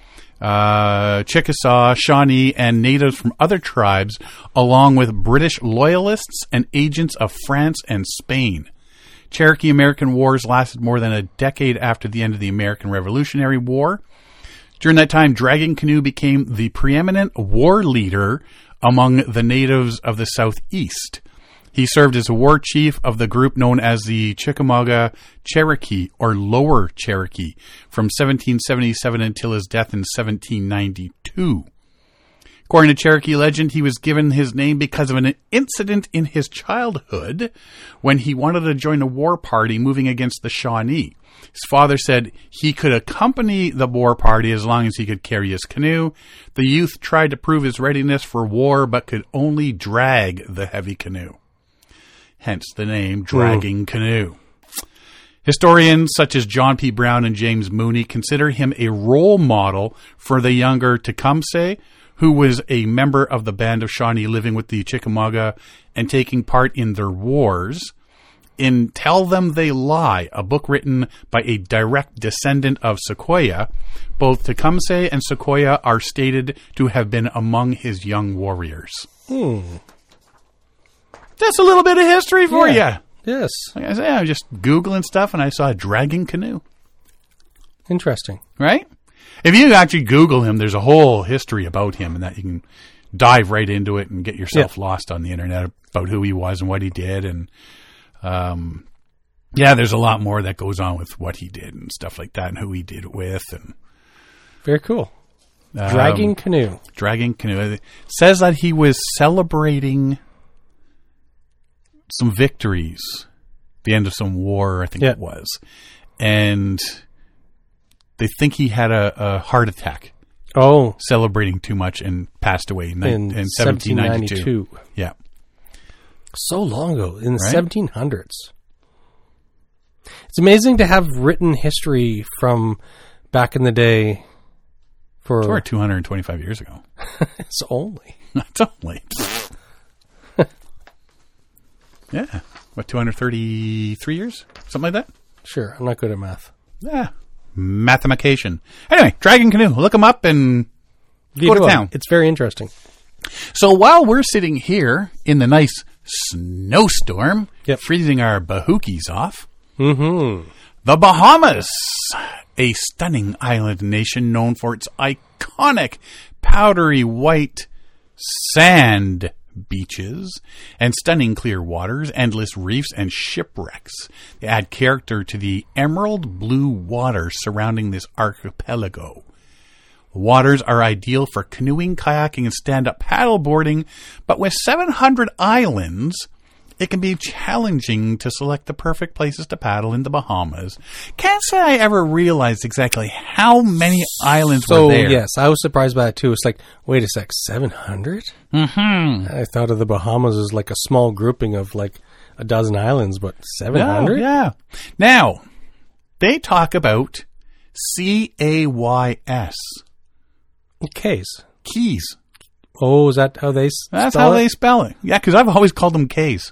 Uh, Chickasaw, Shawnee, and natives from other tribes, along with British loyalists and agents of France and Spain. Cherokee-American wars lasted more than a decade after the end of the American Revolutionary War. During that time, Dragging Canoe became the preeminent war leader among the natives of the Southeast. He served as a war chief of the group known as the Chickamauga Cherokee, or Lower Cherokee, from seventeen seventy-seven until his death in seventeen ninety-two. According to Cherokee legend, he was given his name because of an incident in his childhood when he wanted to join a war party moving against the Shawnee. His father said he could accompany the war party as long as he could carry his canoe. The youth tried to prove his readiness for war, but could only drag the heavy canoe. Hence the name Dragging Ooh. Canoe. Historians such as John P. Brown and James Mooney consider him a role model for the younger Tecumseh, who was a member of the band of Shawnee living with the Chickamauga and taking part in their wars. In Tell Them They Lie, a book written by a direct descendant of Sequoyah, both Tecumseh and Sequoyah are stated to have been among his young warriors. Hmm. That's a little bit of history for yeah. you. Yes. Like I say, I was just Googling stuff and I saw Dragging Canoe. Interesting. Right? If you actually Google him, there's a whole history about him and that you can dive right into it and get yourself yeah. lost on the internet about who he was and what he did. And, um, yeah, there's a lot more that goes on with what he did and stuff like that and who he did it with. And very cool. Um, Dragging Canoe. Dragging Canoe. It says that he was celebrating some victories, the end of some war, I think yeah. it was. And they think he had a, a heart attack. Oh. Celebrating too much and passed away in, in, in seventeen ninety-two. Yeah. So long ago, in the right? seventeen hundreds. It's amazing to have written history from back in the day. For it's over two hundred twenty-five years ago. It's only. It's only. Yeah. What, two hundred thirty-three years? Something like that? Sure. I'm not good at math. Yeah. Mathematication. Anyway, Dragging Canoe. Look him up and you go to town. It's very interesting. So while we're sitting here in the nice snowstorm, yep. freezing our bahookies off, mm-hmm. the Bahamas, a stunning island nation known for its iconic powdery white sand beaches and stunning clear waters, endless reefs, and shipwrecks. They add character to the emerald blue water surrounding this archipelago. Waters are ideal for canoeing, kayaking, and stand-up paddleboarding, but with seven hundred islands it can be challenging to select the perfect places to paddle in the Bahamas. Can't say I ever realized exactly how many islands So, were there. yes, I was surprised by it too. It's like, wait a sec, seven hundred? Mm-hmm. I thought of the Bahamas as like a small grouping of like a dozen islands, but seven hundred? Yeah, yeah. Now, they talk about C A Y S. Cays. Keys. Oh, is that how they s- That's spell how it? they spell it. Yeah, because I've always called them K's.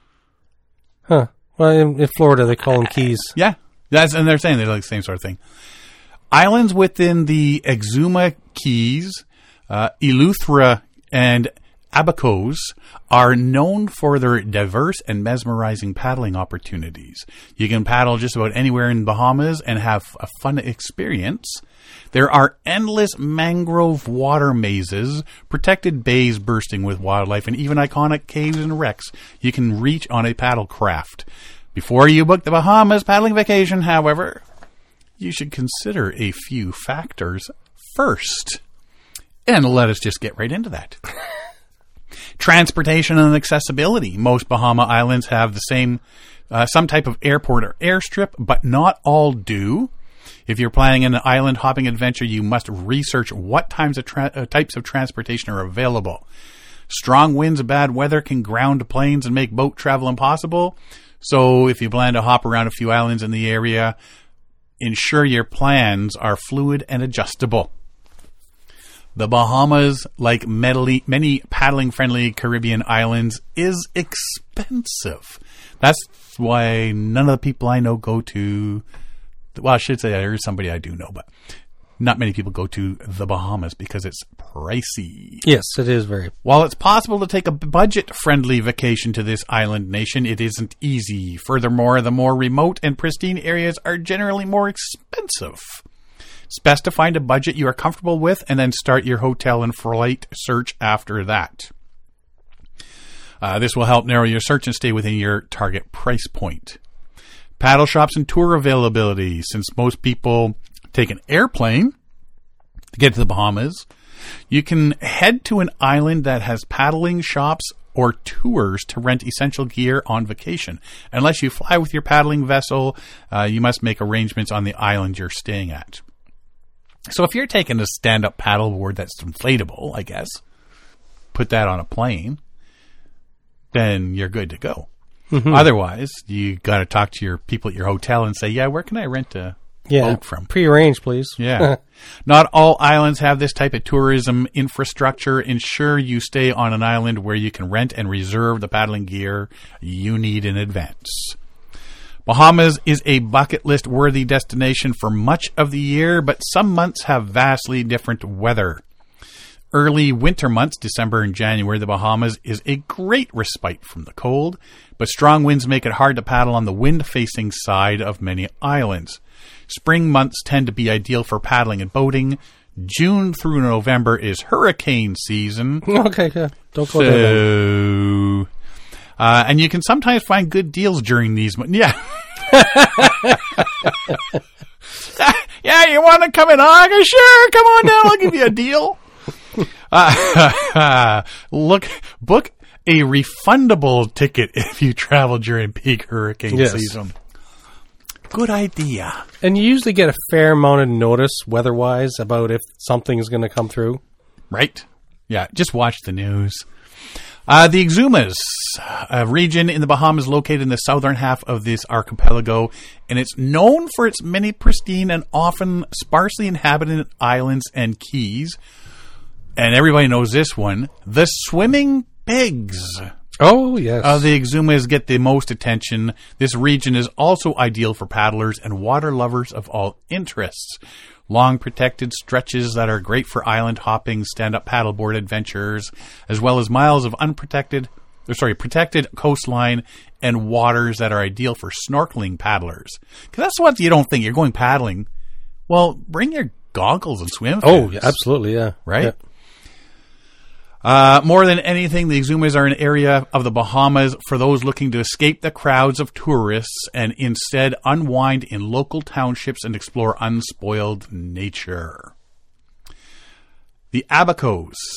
Huh. Well, in, in Florida, they call them keys. Yeah, that's and they're saying they're like the same sort of thing. Islands within the Exuma Keys, uh, Eleuthera, and Abacos are known for their diverse and mesmerizing paddling opportunities. You can paddle just about anywhere in Bahamas and have a fun experience. There are endless mangrove water mazes, protected bays bursting with wildlife, and even iconic caves and wrecks you can reach on a paddle craft. Before you book the Bahamas paddling vacation, however, you should consider a few factors first. And let us just get right into that. Transportation and accessibility. Most Bahama Islands have the same, uh, some type of airport or airstrip, but not all do. If you're planning an island hopping adventure, you must research what times of tra- uh, types of transportation are available. Strong winds and bad weather can ground planes and make boat travel impossible. So if you plan to hop around a few islands in the area, ensure your plans are fluid and adjustable. The Bahamas, like medley, many paddling-friendly Caribbean islands, is expensive. That's why none of the people I know go to... Well, I should say there is somebody I do know, but not many people go to the Bahamas because it's pricey. Yes, it is very. While it's possible to take a budget-friendly vacation to this island nation, it isn't easy. Furthermore, the more remote and pristine areas are generally more expensive. It's best to find a budget you are comfortable with and then start your hotel and flight search after that. Uh, this will help narrow your search and stay within your target price point. Paddle shops and tour availability. Since most people take an airplane to get to the Bahamas, you can head to an island that has paddling shops or tours to rent essential gear on vacation. Unless you fly with your paddling vessel, uh, you must make arrangements on the island you're staying at. So if you're taking a stand-up paddleboard that's inflatable, I guess, put that on a plane, then you're good to go. Mm-hmm. Otherwise, you got to talk to your people at your hotel and say, yeah, where can I rent a yeah, boat from? Pre-arranged, please. Yeah. Not all islands have this type of tourism infrastructure. Ensure you stay on an island where you can rent and reserve the paddling gear you need in advance. Bahamas is a bucket list worthy destination for much of the year, but some months have vastly different weather. Early winter months, December and January, the Bahamas is a great respite from the cold, but strong winds make it hard to paddle on the wind-facing side of many islands. Spring months tend to be ideal for paddling and boating. June through November is hurricane season. Okay, yeah. Don't go so, there. Uh, and you can sometimes find good deals during these months. Yeah. Yeah, you want to come in August? Sure, come on down. I'll give you a deal. Uh, look, book a refundable ticket if you travel during peak hurricane yes. season. Good idea. And you usually get a fair amount of notice weather-wise about if something is going to come through. Right? Yeah, just watch the news. Uh, the Exumas, a region in the Bahamas located in the southern half of this archipelago, and it's known for its many pristine and often sparsely inhabited islands and keys. And everybody knows this one, the swimming pigs. Oh, yes. Uh, the Exumas get the most attention. This region is also ideal for paddlers and water lovers of all interests. Long protected stretches that are great for island hopping, stand-up paddleboard adventures, as well as miles of unprotected, or sorry, protected coastline and waters that are ideal for snorkeling paddlers. Because that's what you don't think. You're going paddling. Well, bring your goggles and swim fins. Oh, yeah, absolutely, yeah. Right? Yeah. Uh, more than anything, the Exumas are an area of the Bahamas for those looking to escape the crowds of tourists and instead unwind in local townships and explore unspoiled nature. The Abacos.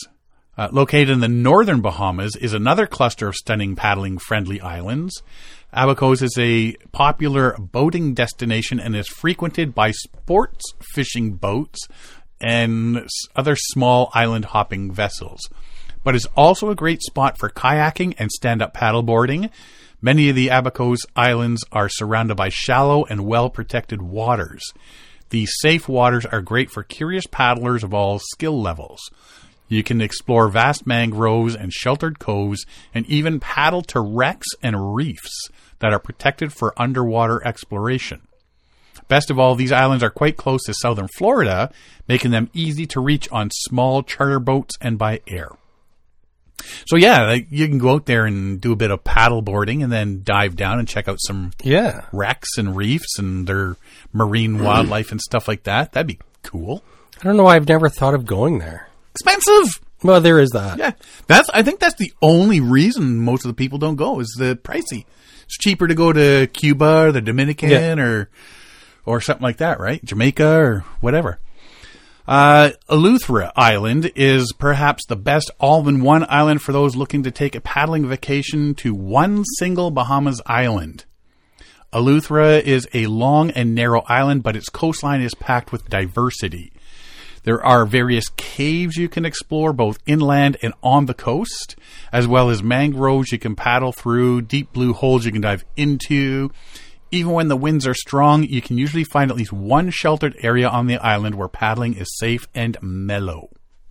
Uh, located in the northern Bahamas is another cluster of stunning paddling-friendly islands. Abacos is a popular boating destination and is frequented by sports fishing boats and s- other small island hopping vessels, but is also a great spot for kayaking and stand-up paddleboarding. Many of the Abacos Islands are surrounded by shallow and well-protected waters. These safe waters are great for curious paddlers of all skill levels. You can explore vast mangroves and sheltered coves and even paddle to wrecks and reefs that are protected for underwater exploration. Best of all, these islands are quite close to southern Florida, making them easy to reach on small charter boats and by air. So yeah, like, you can go out there and do a bit of paddle boarding and then dive down and check out some Yeah. wrecks and reefs and their marine wildlife and stuff like that. That'd be cool. I don't know why I've never thought of going there. Expensive! Well, there is that. Yeah, that's. I think that's the only reason most of the people don't go is the pricey. It's cheaper to go to Cuba or the Dominican Yeah. or or something like that, right? Jamaica or whatever. Uh, Eleuthera Island is perhaps the best all-in-one island for those looking to take a paddling vacation to one single Bahamas island. Eleuthera is a long and narrow island, but its coastline is packed with diversity. There are various caves you can explore both inland and on the coast, as well as mangroves you can paddle through, deep blue holes you can dive into. Even when the winds are strong, you can usually find at least one sheltered area on the island where paddling is safe and mellow.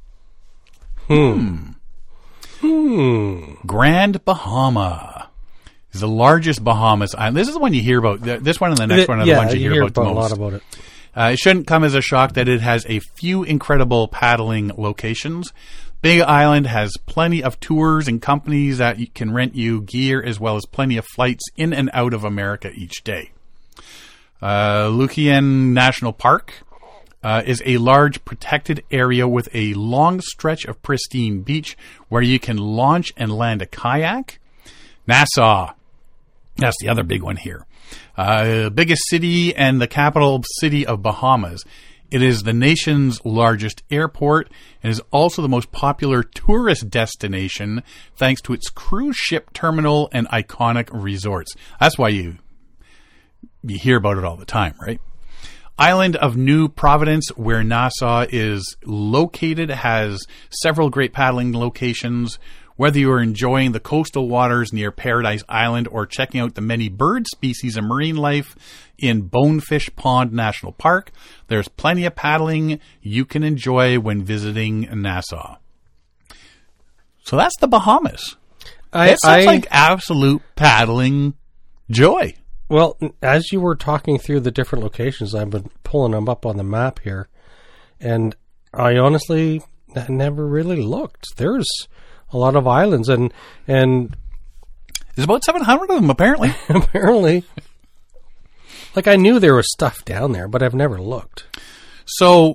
Hmm. Hmm. Grand Bahama is the largest Bahamas island. This is the one you hear about. This one and the next one are the yeah, ones you, you hear, about, the a most. lot about it. Uh, it shouldn't come as a shock that it has a few incredible paddling locations. Big Island has plenty of tours and companies that you can rent you gear, as well as plenty of flights in and out of America each day. Uh, Lukian National Park uh, is a large protected area with a long stretch of pristine beach where you can launch and land a kayak. Nassau, that's the other big one here. Uh, biggest city and the capital city of Bahamas. It is the nation's largest airport and is also the most popular tourist destination thanks to its cruise ship terminal and iconic resorts. That's why you you hear about it all the time, right? Island of New Providence, where Nassau is located, has several great paddling locations. Whether you are enjoying the coastal waters near Paradise Island or checking out the many bird species and marine life in Bonefish Pond National Park, there's plenty of paddling you can enjoy when visiting Nassau. So that's the Bahamas. I, That sounds I like absolute paddling joy. Well, as you were talking through the different locations, I've been pulling them up on the map here, and I honestly never really looked. There's a lot of islands, and and There's about seven hundred of them, apparently. apparently, like I knew there was stuff down there, but I've never looked. So,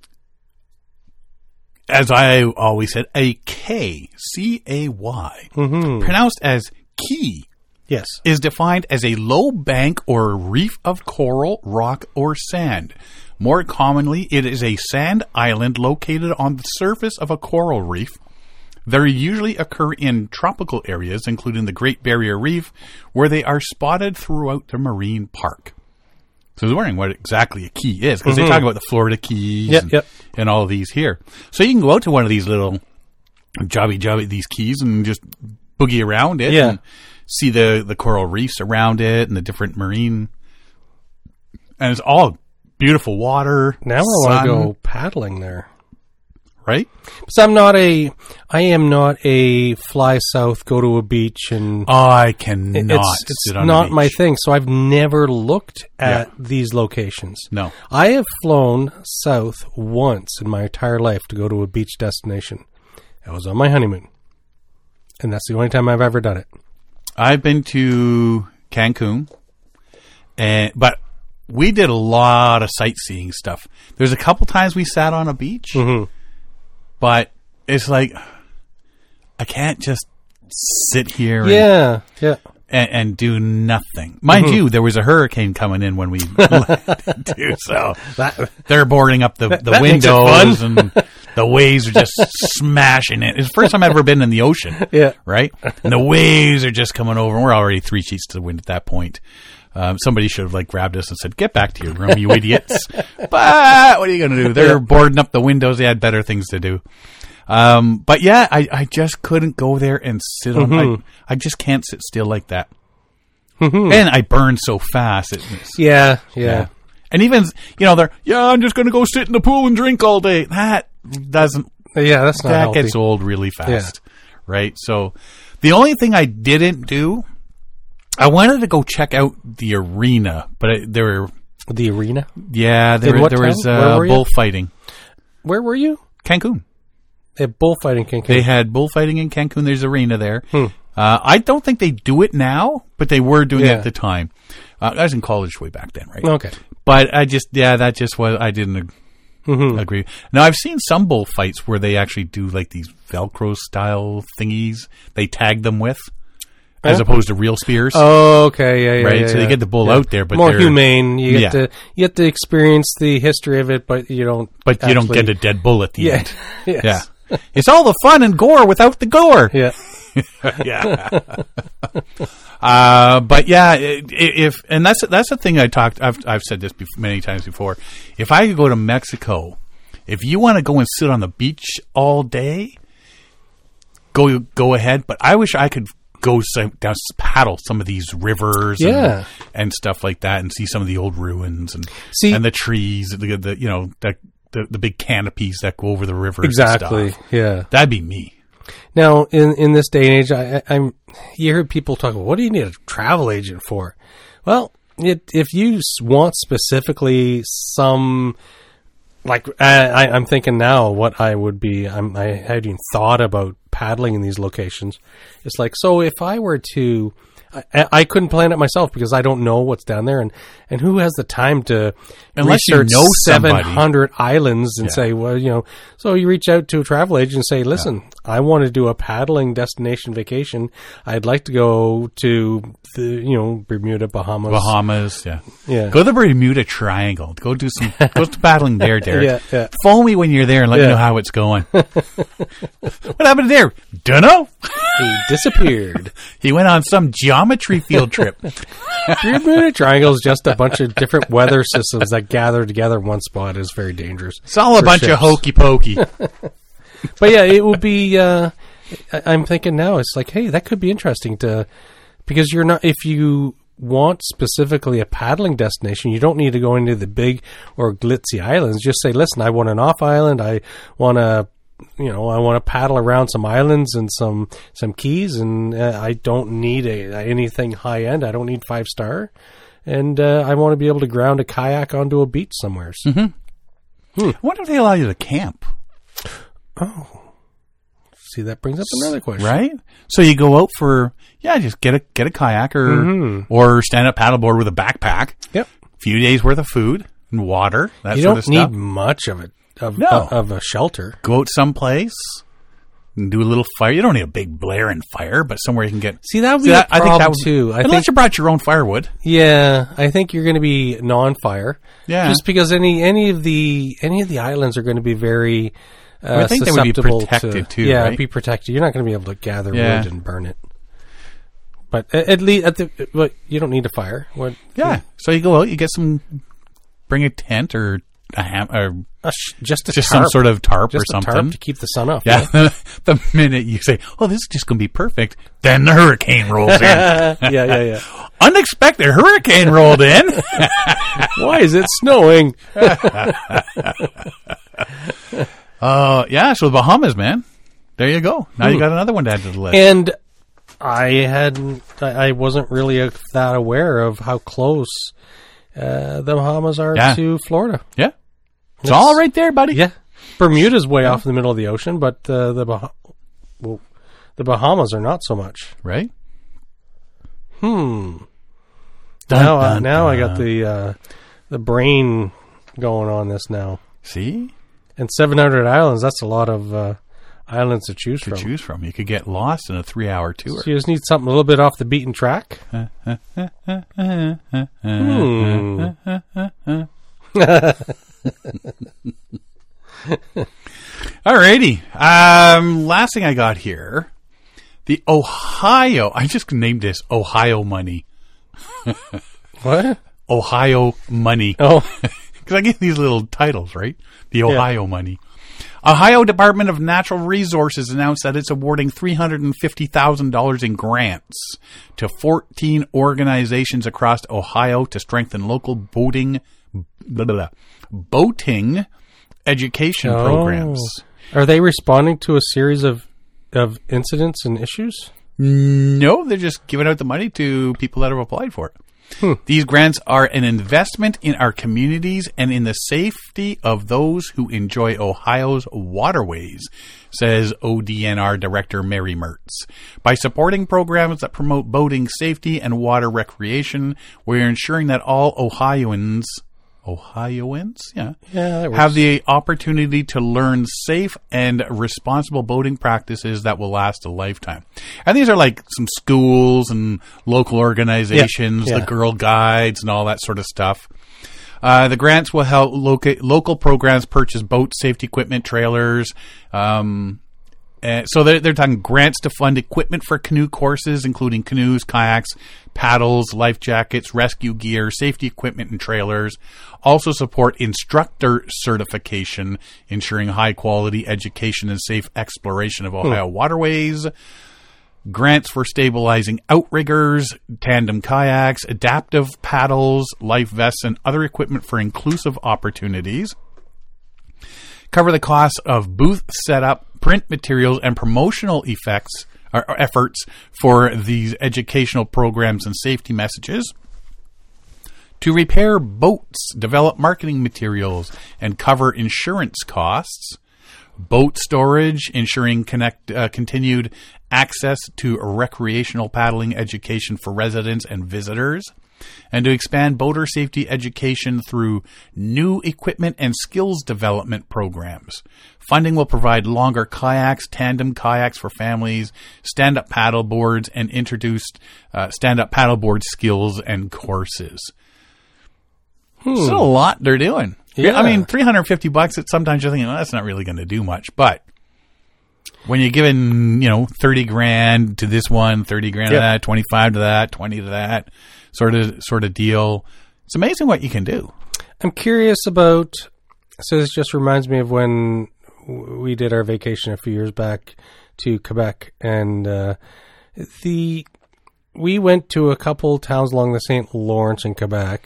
as I always said, a K, C A Y, Mm-hmm. pronounced as key, Yes. is defined as a low bank or reef of coral, rock, or sand. More commonly, it is a sand island located on the surface of a coral reef. They usually occur in tropical areas, including the Great Barrier Reef, where they are spotted throughout the marine park. So I was wondering what exactly a key is, because Mm-hmm. they talk about the Florida Keys Yep, and, yep. and all of these here. So you can go out to one of these little jobby jobby these keys and just boogie around it Yeah. and see the, the coral reefs around it and the different marine. And it's all beautiful water. Now I want sun, to go paddling there. Right? So I'm not a, I am not a fly south, go to a beach, and I cannot it's it's sit on not the beach. my thing. So I've never looked at Yeah. these locations. No. I have flown south once in my entire life to go to a beach destination. I was on my honeymoon, and that's the only time I've ever done it. I've been to Cancun, and but we did a lot of sightseeing stuff. There's a couple times we sat on a beach, Mm-hmm. but it's like I can't just sit here Yeah, yeah. and, and, and do nothing. Mind Mm-hmm. you, there was a hurricane coming in when we landed too, so That they're boarding up the, the that makes it windows and The waves are just smashing it. It's the first time I've ever been in the ocean. Yeah. Right? And the waves are just coming over, and we're already three sheets to the wind at that point. Um, somebody should have like grabbed us and said, "Get back to your room, you idiots!" But what are you going to do? They're Yeah. boarding up the windows. They had better things to do. Um, but yeah, I, I just couldn't go there and sit on. Mm-hmm. I, I just can't sit still like that. Mm-hmm. And I burn so fast. It, it's, Yeah, yeah. And even you know, they're yeah, I'm just going to go sit in the pool and drink all day. That doesn't. Yeah, that's not that healthy. gets old really fast, right? So the only thing I didn't do. I wanted to go check out the arena, but it, there were The arena? yeah there In what there was town? Where uh, were you? bullfighting. Where were you? Cancun. At bullfighting Cancun. They had bullfighting in Cancun. There's arena there. Hmm. Uh, I don't think they do it now, but they were doing Yeah. it at the time. Uh, I was in college way back then, right? Okay. But I just yeah, that just was I didn't ag- Mm-hmm. agree. Now I've seen some bullfights where they actually do like these Velcro style thingies. They tag them with. As Huh? opposed to real spears. Oh, okay, yeah, yeah, Right, yeah, so they yeah. get the bull Yeah. out there, but more they're- humane. You get Yeah. to you get to experience the history of it, but you don't. But you don't actually- get a dead bull at the Yeah, end. yes. Yeah. It's all the fun and gore without the gore. yeah. Yeah. uh, but yeah, i- i- if and that's that's the thing I talked. I've I've said this bef- many times before. If I could go to Mexico, if you want to go and sit on the beach all day, go go ahead. But I wish I could go some, down paddle some of these rivers, Yeah. and, and stuff like that, and see some of the old ruins and See- and the trees, the, the you know the, the the big canopies that go over the rivers. Exactly. And stuff. Yeah. That'd be me. Now, in, in this day and age, I, I, I'm you hear people talk about what do you need a travel agent for? Well, it, if you s- want specifically some, like I, I, I'm thinking now, what I would be, I'm, I hadn't even thought about paddling in these locations. It's like, so if I were to, I, I couldn't plan it myself because I don't know what's down there, and, and who has the time to Unless you research know somebody. seven hundred islands and Yeah. say, well, you know, so you reach out to a travel agent and say, listen, I want to do a paddling destination vacation. I'd like to go to the, you know, Bermuda, Bahamas. Bahamas, yeah. Yeah. Go to the Bermuda Triangle. Go do some, go to paddling there, Derek. Yeah, yeah. Phone me when you're there and let Yeah. me know how it's going. What happened there? Dunno. He disappeared. He went on some geometry field trip. Bermuda Triangle is just a bunch of different weather systems that gather together in one spot. Is very dangerous. It's all a For bunch ships. of hokey pokey. But yeah, it would be. Uh, I- I'm thinking now. It's like, hey, that could be interesting to, because you're not. If you want specifically a paddling destination, you don't need to go into the big or glitzy islands. Just say, listen, I want an off island. I want to, you know, I want to paddle around some islands and some some keys, and uh, I don't need a, anything high end. I don't need five star, and uh, I want to be able to ground a kayak onto a beach somewhere. I wonder if they allow you to camp, See, that brings up another question. right? So you go out for, yeah, just get a get a kayak or Mm-hmm. or stand up paddleboard with a backpack. Yep. A few days worth of food and water. That You sort don't of stuff. need much of it of No. uh, of a shelter. Go out someplace and do a little fire. You don't need a big blaring fire, but somewhere you can get. See, that would See, be that- a problem would- too. I unless think, you brought your own firewood. yeah, I think you're going to be non-fire. Yeah. just because any any of the any of the islands are going to be very. Uh, I think they would be susceptible protected to, too, Yeah, right? be protected. You're not going to be able to gather Yeah. wood and burn it. But at, at least, at the, but you don't need a fire. What? Yeah. So you go out, you get some, bring a tent or a ham or A sh- just a just tarp. some sort of tarp just or a something. tarp to keep the sun off. Yeah. The minute you say, "Oh, this is just going to be perfect," then the hurricane rolls in. yeah, yeah, yeah. Unexpected hurricane rolled in. Why is it snowing? Uh, yeah. So the Bahamas, man. There you go. Now you Hmm. got another one to add to the list. And I hadn't, I I wasn't really uh, that aware of how close uh, the Bahamas are Yeah. to Florida. yeah. It's all right there, buddy. Yeah, Bermuda's way off in the middle of the ocean, but uh, the bah- well, the Bahamas are not so much. Right. Hmm. Dun, now, uh, dun, now I dun. got the uh, the brain going on this now. See? And seven hundred islands. That's a lot of uh, islands to choose To from. choose from. You could get lost in a three-hour tour. So you just need something a little bit off the beaten track. Hmm. Alrighty. Um, last thing I got here, the Ohio. I just named this Ohio Money. What? Ohio Money. Oh, Because I get these little titles, right? The Ohio yeah. Money. Ohio Department of Natural Resources announced that it's awarding three hundred fifty thousand dollars in grants to fourteen organizations across Ohio to strengthen local boating, blah, blah, blah, boating education oh. programs. Are they responding to a series of of incidents and issues? No, they're just giving out the money to people that have applied for it. Hmm. These grants are an investment in our communities and in the safety of those who enjoy Ohio's waterways, says O D N R Director Mary Mertz. By supporting programs that promote boating safety and water recreation, we're ensuring that all Ohioans Ohioans, yeah, yeah have the opportunity to learn safe and responsible boating practices that will last a lifetime. And these are like some schools and local organizations, yeah, yeah. the Girl Guides and all that sort of stuff. Uh, the grants will help loca- local programs purchase boat safety equipment, trailers. Um, uh, so they're, they're talking grants to fund equipment for canoe courses, including canoes, kayaks, paddles, life jackets, rescue gear, safety equipment, and trailers. Also support instructor certification, ensuring high-quality education and safe exploration of Ohio hmm. waterways. Grants for stabilizing outriggers, tandem kayaks, adaptive paddles, life vests, and other equipment for inclusive opportunities. Cover the costs of booth setup, print materials, and promotional effects or efforts for these educational programs and safety messages. To repair boats, develop marketing materials, and cover insurance costs. Boat storage, ensuring connect, uh, continued access to recreational paddling education for residents and visitors. And to expand boater safety education through new equipment and skills development programs. Funding will provide longer kayaks, tandem kayaks for families, stand-up paddle boards, and introduced uh, stand-up paddleboard skills and courses. Hmm. It's a lot they're doing. Yeah. I mean, three hundred fifty bucks, it's sometimes you're thinking, well, that's not really going to do much. But when you're giving, you know, thirty grand to this one, thirty grand yep. to that, twenty-five to that, twenty to that, sort of, sort of deal, it's amazing what you can do. I'm curious about, so this just reminds me of when we did our vacation a few years back to Quebec, and uh, the we went to a couple towns along the Saint Lawrence in Quebec,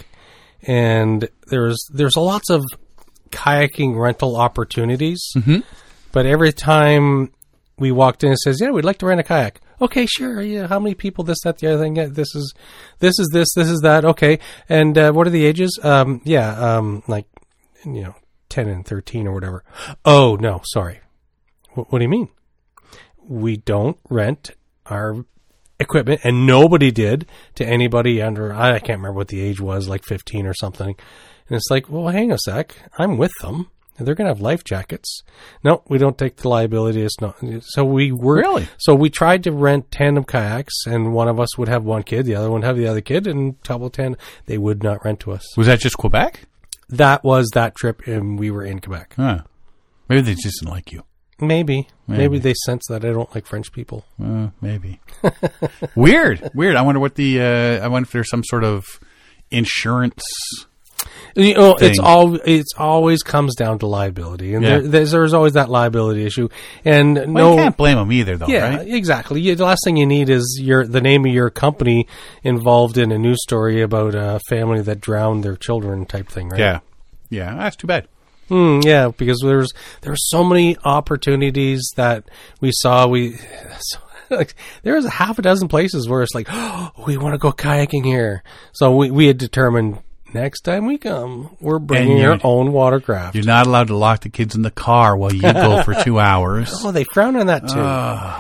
and there's there's lots of kayaking rental opportunities, mm-hmm. but every time we walked in, it says, "Yeah, we'd like to rent a kayak." Okay, sure. Yeah, how many people? This, that, the other thing. Yeah, this is, this is this, this is that. Okay, and uh, what are the ages? Um, yeah, um, like you know, ten and thirteen or whatever. Oh no, sorry. W- what do you mean? We don't rent our equipment, and nobody did to anybody under, I can't remember what the age was, like fifteen or something. And it's like, well, hang a sec. I'm with them. They're going to have life jackets. No, we don't take the liability. It's not. So we were, really? So we tried to rent tandem kayaks, and one of us would have one kid, the other one would have the other kid, and double tandem. They would not rent to us. Was that just Quebec? That was that trip, and we were in Quebec. Huh. Maybe they just didn't like you. Maybe. maybe. Maybe they sense that I don't like French people. Uh, maybe. Weird. Weird. I wonder what the, uh, I wonder if there's some sort of insurance. You know, thing. it's all, it's always comes down to liability. And yeah. there, there's, there's always that liability issue. And well, no. You can't blame them either, though, yeah, right? Exactly. You, the last thing you need is your, the name of your company involved in a news story about a family that drowned their children type thing, right? Yeah. Yeah. That's too bad. Mm, yeah, because there's there were so many opportunities that we saw. We so, like there was a half a dozen places where it's like, oh, we want to go kayaking here. So we we had determined next time we come, we're bringing our own watercraft. You're not allowed to lock the kids in the car while you go for two hours. Oh, they frown on that too.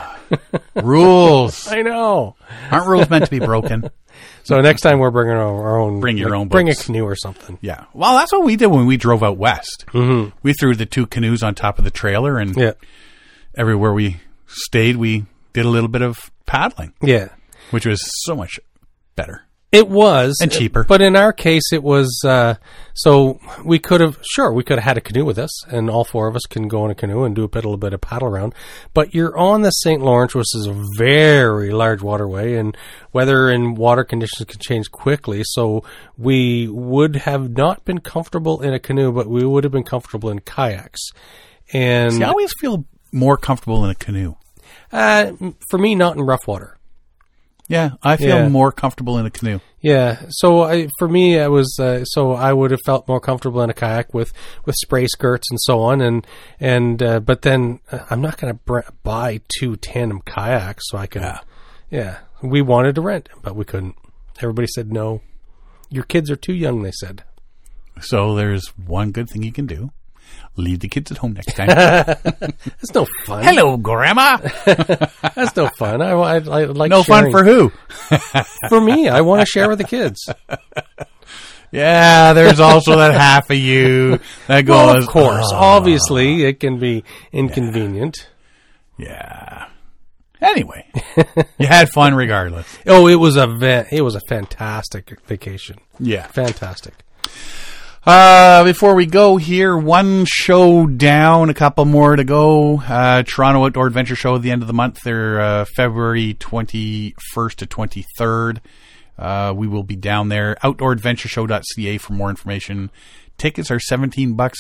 Uh, rules. I know. Aren't rules meant to be broken? So next time we're bringing our own. Bring your like, own boats. Bring a canoe or something. Yeah. Well, that's what we did when we drove out west. Mm-hmm. We threw the two canoes on top of the trailer, and yeah. everywhere we stayed, we did a little bit of paddling. Yeah. Which was so much better. It was. And cheaper. But in our case, it was, uh, so we could have, sure, we could have had a canoe with us, and all four of us can go in a canoe and do a little bit of paddle around. But you're on the Saint Lawrence, which is a very large waterway, and weather and water conditions can change quickly. So we would have not been comfortable in a canoe, but we would have been comfortable in kayaks. And See, I always feel more comfortable in a canoe. uh, for me, not in rough water. Yeah, I feel Yeah. more comfortable in a canoe. Yeah, so I, for me, I was uh, so I would have felt more comfortable in a kayak with, with spray skirts and so on, and and uh, but then uh, I'm not going to br- buy two tandem kayaks, so I can. Yeah. Yeah, we wanted to rent, but we couldn't. Everybody said no. Your kids are too young, they said. So there's one good thing you can do. Leave the kids at home next time. That's no fun. Hello, Grandma. That's no fun. I, I, I like No sharing. fun for who? For me. I want to share with the kids. Yeah, there's also that half of you that goes, Well, of course. "Oh." Obviously, it can be inconvenient. Yeah. Anyway, you had fun regardless. Oh, it was a va- it was a fantastic vacation. Yeah. Fantastic. Uh, before we go here, one show down, a couple more to go. Uh, Toronto Outdoor Adventure Show at the end of the month. They're uh, February twenty-first to twenty-third. Uh, we will be down there. outdoor adventure show dot c a for more information. Tickets are seventeen bucks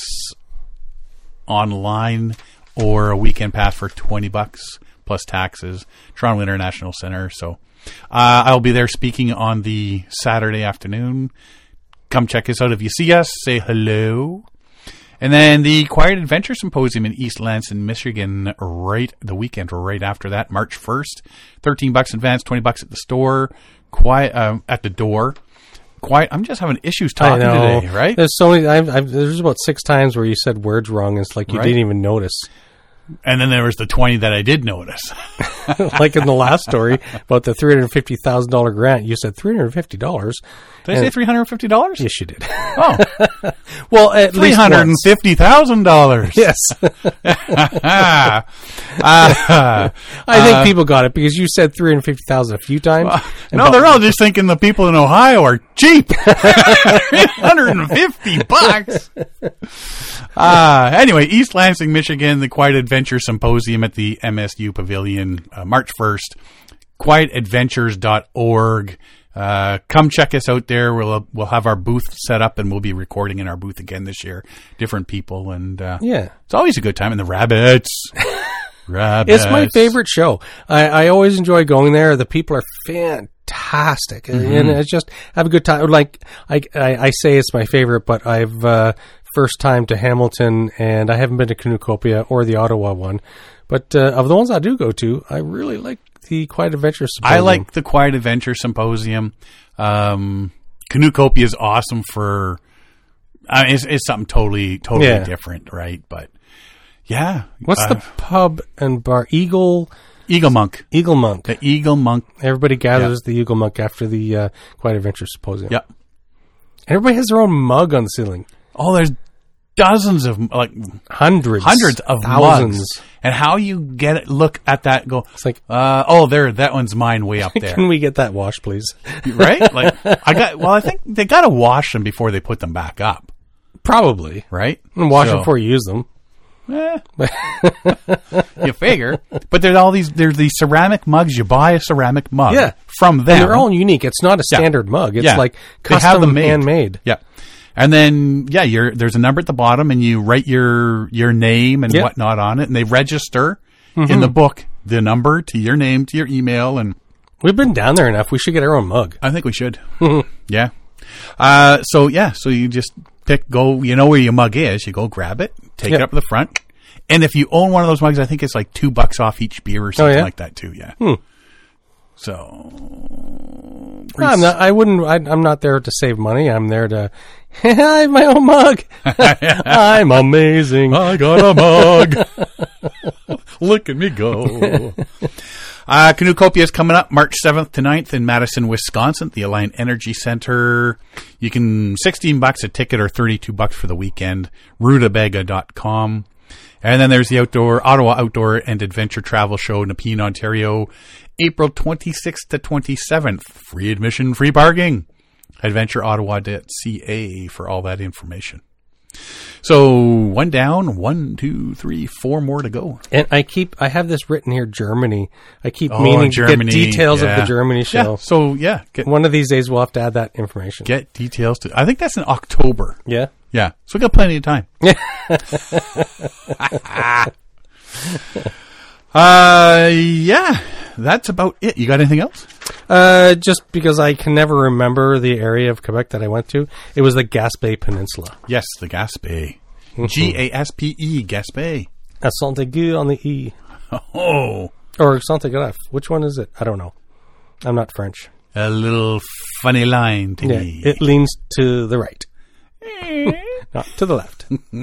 online, or a weekend pass for twenty bucks plus taxes. Toronto International Center. So uh, I'll be there speaking on the Saturday afternoon. Come check us out. If you see us, say hello. And then the Quiet Adventure Symposium in East Lansing, Michigan, right the weekend right after that, March first. thirteen bucks in advance, twenty bucks at the store, quiet uh, at the door. Quiet. I'm just having issues talking I know. today, right? There's so many. I've, I've, there's about six times where you said words wrong. It's like you Right. didn't even notice. And then there was the twenty that I did notice. Like in the last story about the three hundred fifty thousand dollar grant, you said three hundred fifty dollars. Did I say three hundred fifty dollars? Yes, you did. Oh, Well, at three least hundred once. fifty thousand dollars. Yes, uh, I think people got it because you said three hundred fifty thousand a few times. And no, Bob- they're all just thinking the people in Ohio are cheap. three hundred fifty bucks. Uh, anyway, East Lansing, Michigan, the Quiet Adventure Symposium at the M S U Pavilion, uh, March first. quiet adventures dot org. Uh, come check us out there. We'll we'll have our booth set up, and we'll be recording in our booth again this year. Different people, and uh, Yeah. it's always a good time. And the rabbits, rabbits. It's my favorite show. I, I always enjoy going there. The people are fantastic, Mm-hmm. and it's just have a good time. Like I, I, I say, it's my favorite, but I've uh, first time to Hamilton, and I haven't been to Canucopia or the Ottawa one. But uh, of the ones I do go to, I really like the Quiet Adventure Symposium. I like the Quiet Adventure Symposium. Um, Canucopia is awesome for. Uh, it's, it's something totally, totally Yeah. different, right? But yeah, What's uh, the pub and bar? Eagle Eagle Monk? Eagle Monk. The Eagle Monk. Everybody gathers the Eagle Monk after the uh, Quiet Adventure Symposium. Yep. Everybody has their own mug on the ceiling. Oh, there's dozens of like Hundreds, hundreds of thousands. mugs, and how you get it? Look at that. And go. It's like, Uh, oh, there. That one's mine, way up there. can we get that washed, please? Right? Like I got. Well, I think they got to wash them before they put them back up. Probably. Right? And wash So- them before you use them. Eh. You figure, but there's all these. There's these ceramic mugs. You buy a ceramic mug, Yeah. from them. And they're all unique. It's not a standard mug. It's Yeah. like They have custom them made. handmade. Yeah, and then yeah, you're, there's a number at the bottom, and you write your your name and Yeah. whatnot on it, and they register in the book the number to your name, to your email, and We've been down there enough. We should get our own mug. I think we should. Yeah. Uh, so yeah, so you just pick, go, you know where your mug is. You go grab it, take Yeah. it up to the front. And if you own one of those mugs, I think it's like two bucks off each beer or something yeah? like that too. Yeah. Hmm. So No, I'm not, I wouldn't. I, I'm not there to save money. I'm there to. I have my own mug. I'm amazing. I got a mug. Look at me go. Uh, Canucopia is coming up March seventh to ninth in Madison, Wisconsin, the Alliant Energy Center. You can, sixteen bucks a ticket or thirty-two bucks for the weekend, rutabaga dot com. And then there's the outdoor, Ottawa Outdoor and Adventure Travel Show, Nepean, Ontario, April twenty-sixth to twenty-seventh. Free admission, free parking. adventure ottawa dot c a for all that information. So one down, one, two, three, four more to go. And I keep, I have this written here, Germany. I keep Oh, meaning Germany, to get details yeah. of the Germany show. Yeah, so yeah, get, One of these days we'll have to add that information. get details to. I think that's in October. Yeah. Yeah, so we got plenty of time. uh, yeah, that's about it. You got anything else? Uh, just because I can never remember the area of Quebec that I went to. It was the Gaspé Peninsula. Yes, the Gaspé. G A S P E, Gaspé. A Saint-Aigu on the E. Oh, Or Saint-Aigref. Which one is it? I don't know. I'm not French. a little funny line to Yeah, me. it leans to the right. Not to the left.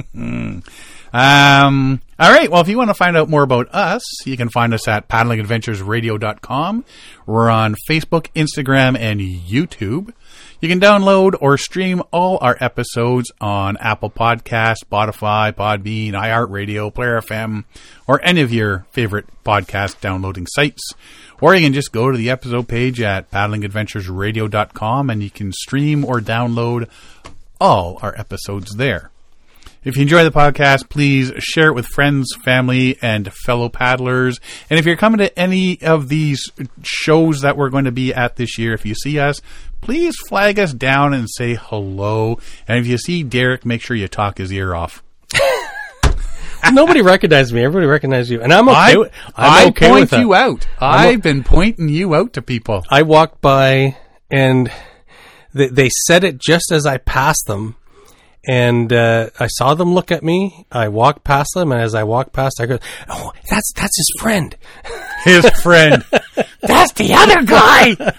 Um, all right. Well, if you want to find out more about us, you can find us at paddling adventures radio dot com. We're on Facebook, Instagram, and YouTube. You can download or stream all our episodes on Apple Podcasts, Spotify, Podbean, iHeartRadio, Player F M, or any of your favorite podcast downloading sites. Or you can just go to the episode page at paddling adventures radio dot com and you can stream or download all our episodes there. If you enjoy the podcast, please share it with friends, family, and fellow paddlers. And if you're coming to any of these shows that we're going to be at this year, if you see us, please flag us down and say hello. And if you see Derek, make sure you talk his ear off. Nobody recognized me. Everybody recognized you. And I'm okay, I, with, I'm I okay point with that. you out. I'm I've been pointing you out to people. I walked by and they, they said it just as I passed them. And uh, I saw them look at me. I walked past them, and as I walked past, I go, "Oh, that's that's his friend. His friend. That's the other guy."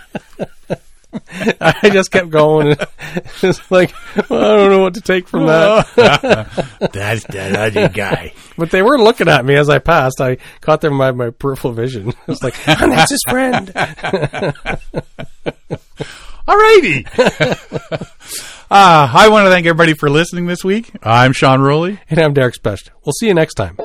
I just kept going. It's like, well, I don't know what to take from that. That's that other guy. But they were looking at me as I passed. I caught them by my peripheral vision. I was like, oh, that's his friend. All righty. Uh, I want to thank everybody for listening this week. I'm Sean Rowley. And I'm Derek Specht. We'll see you next time.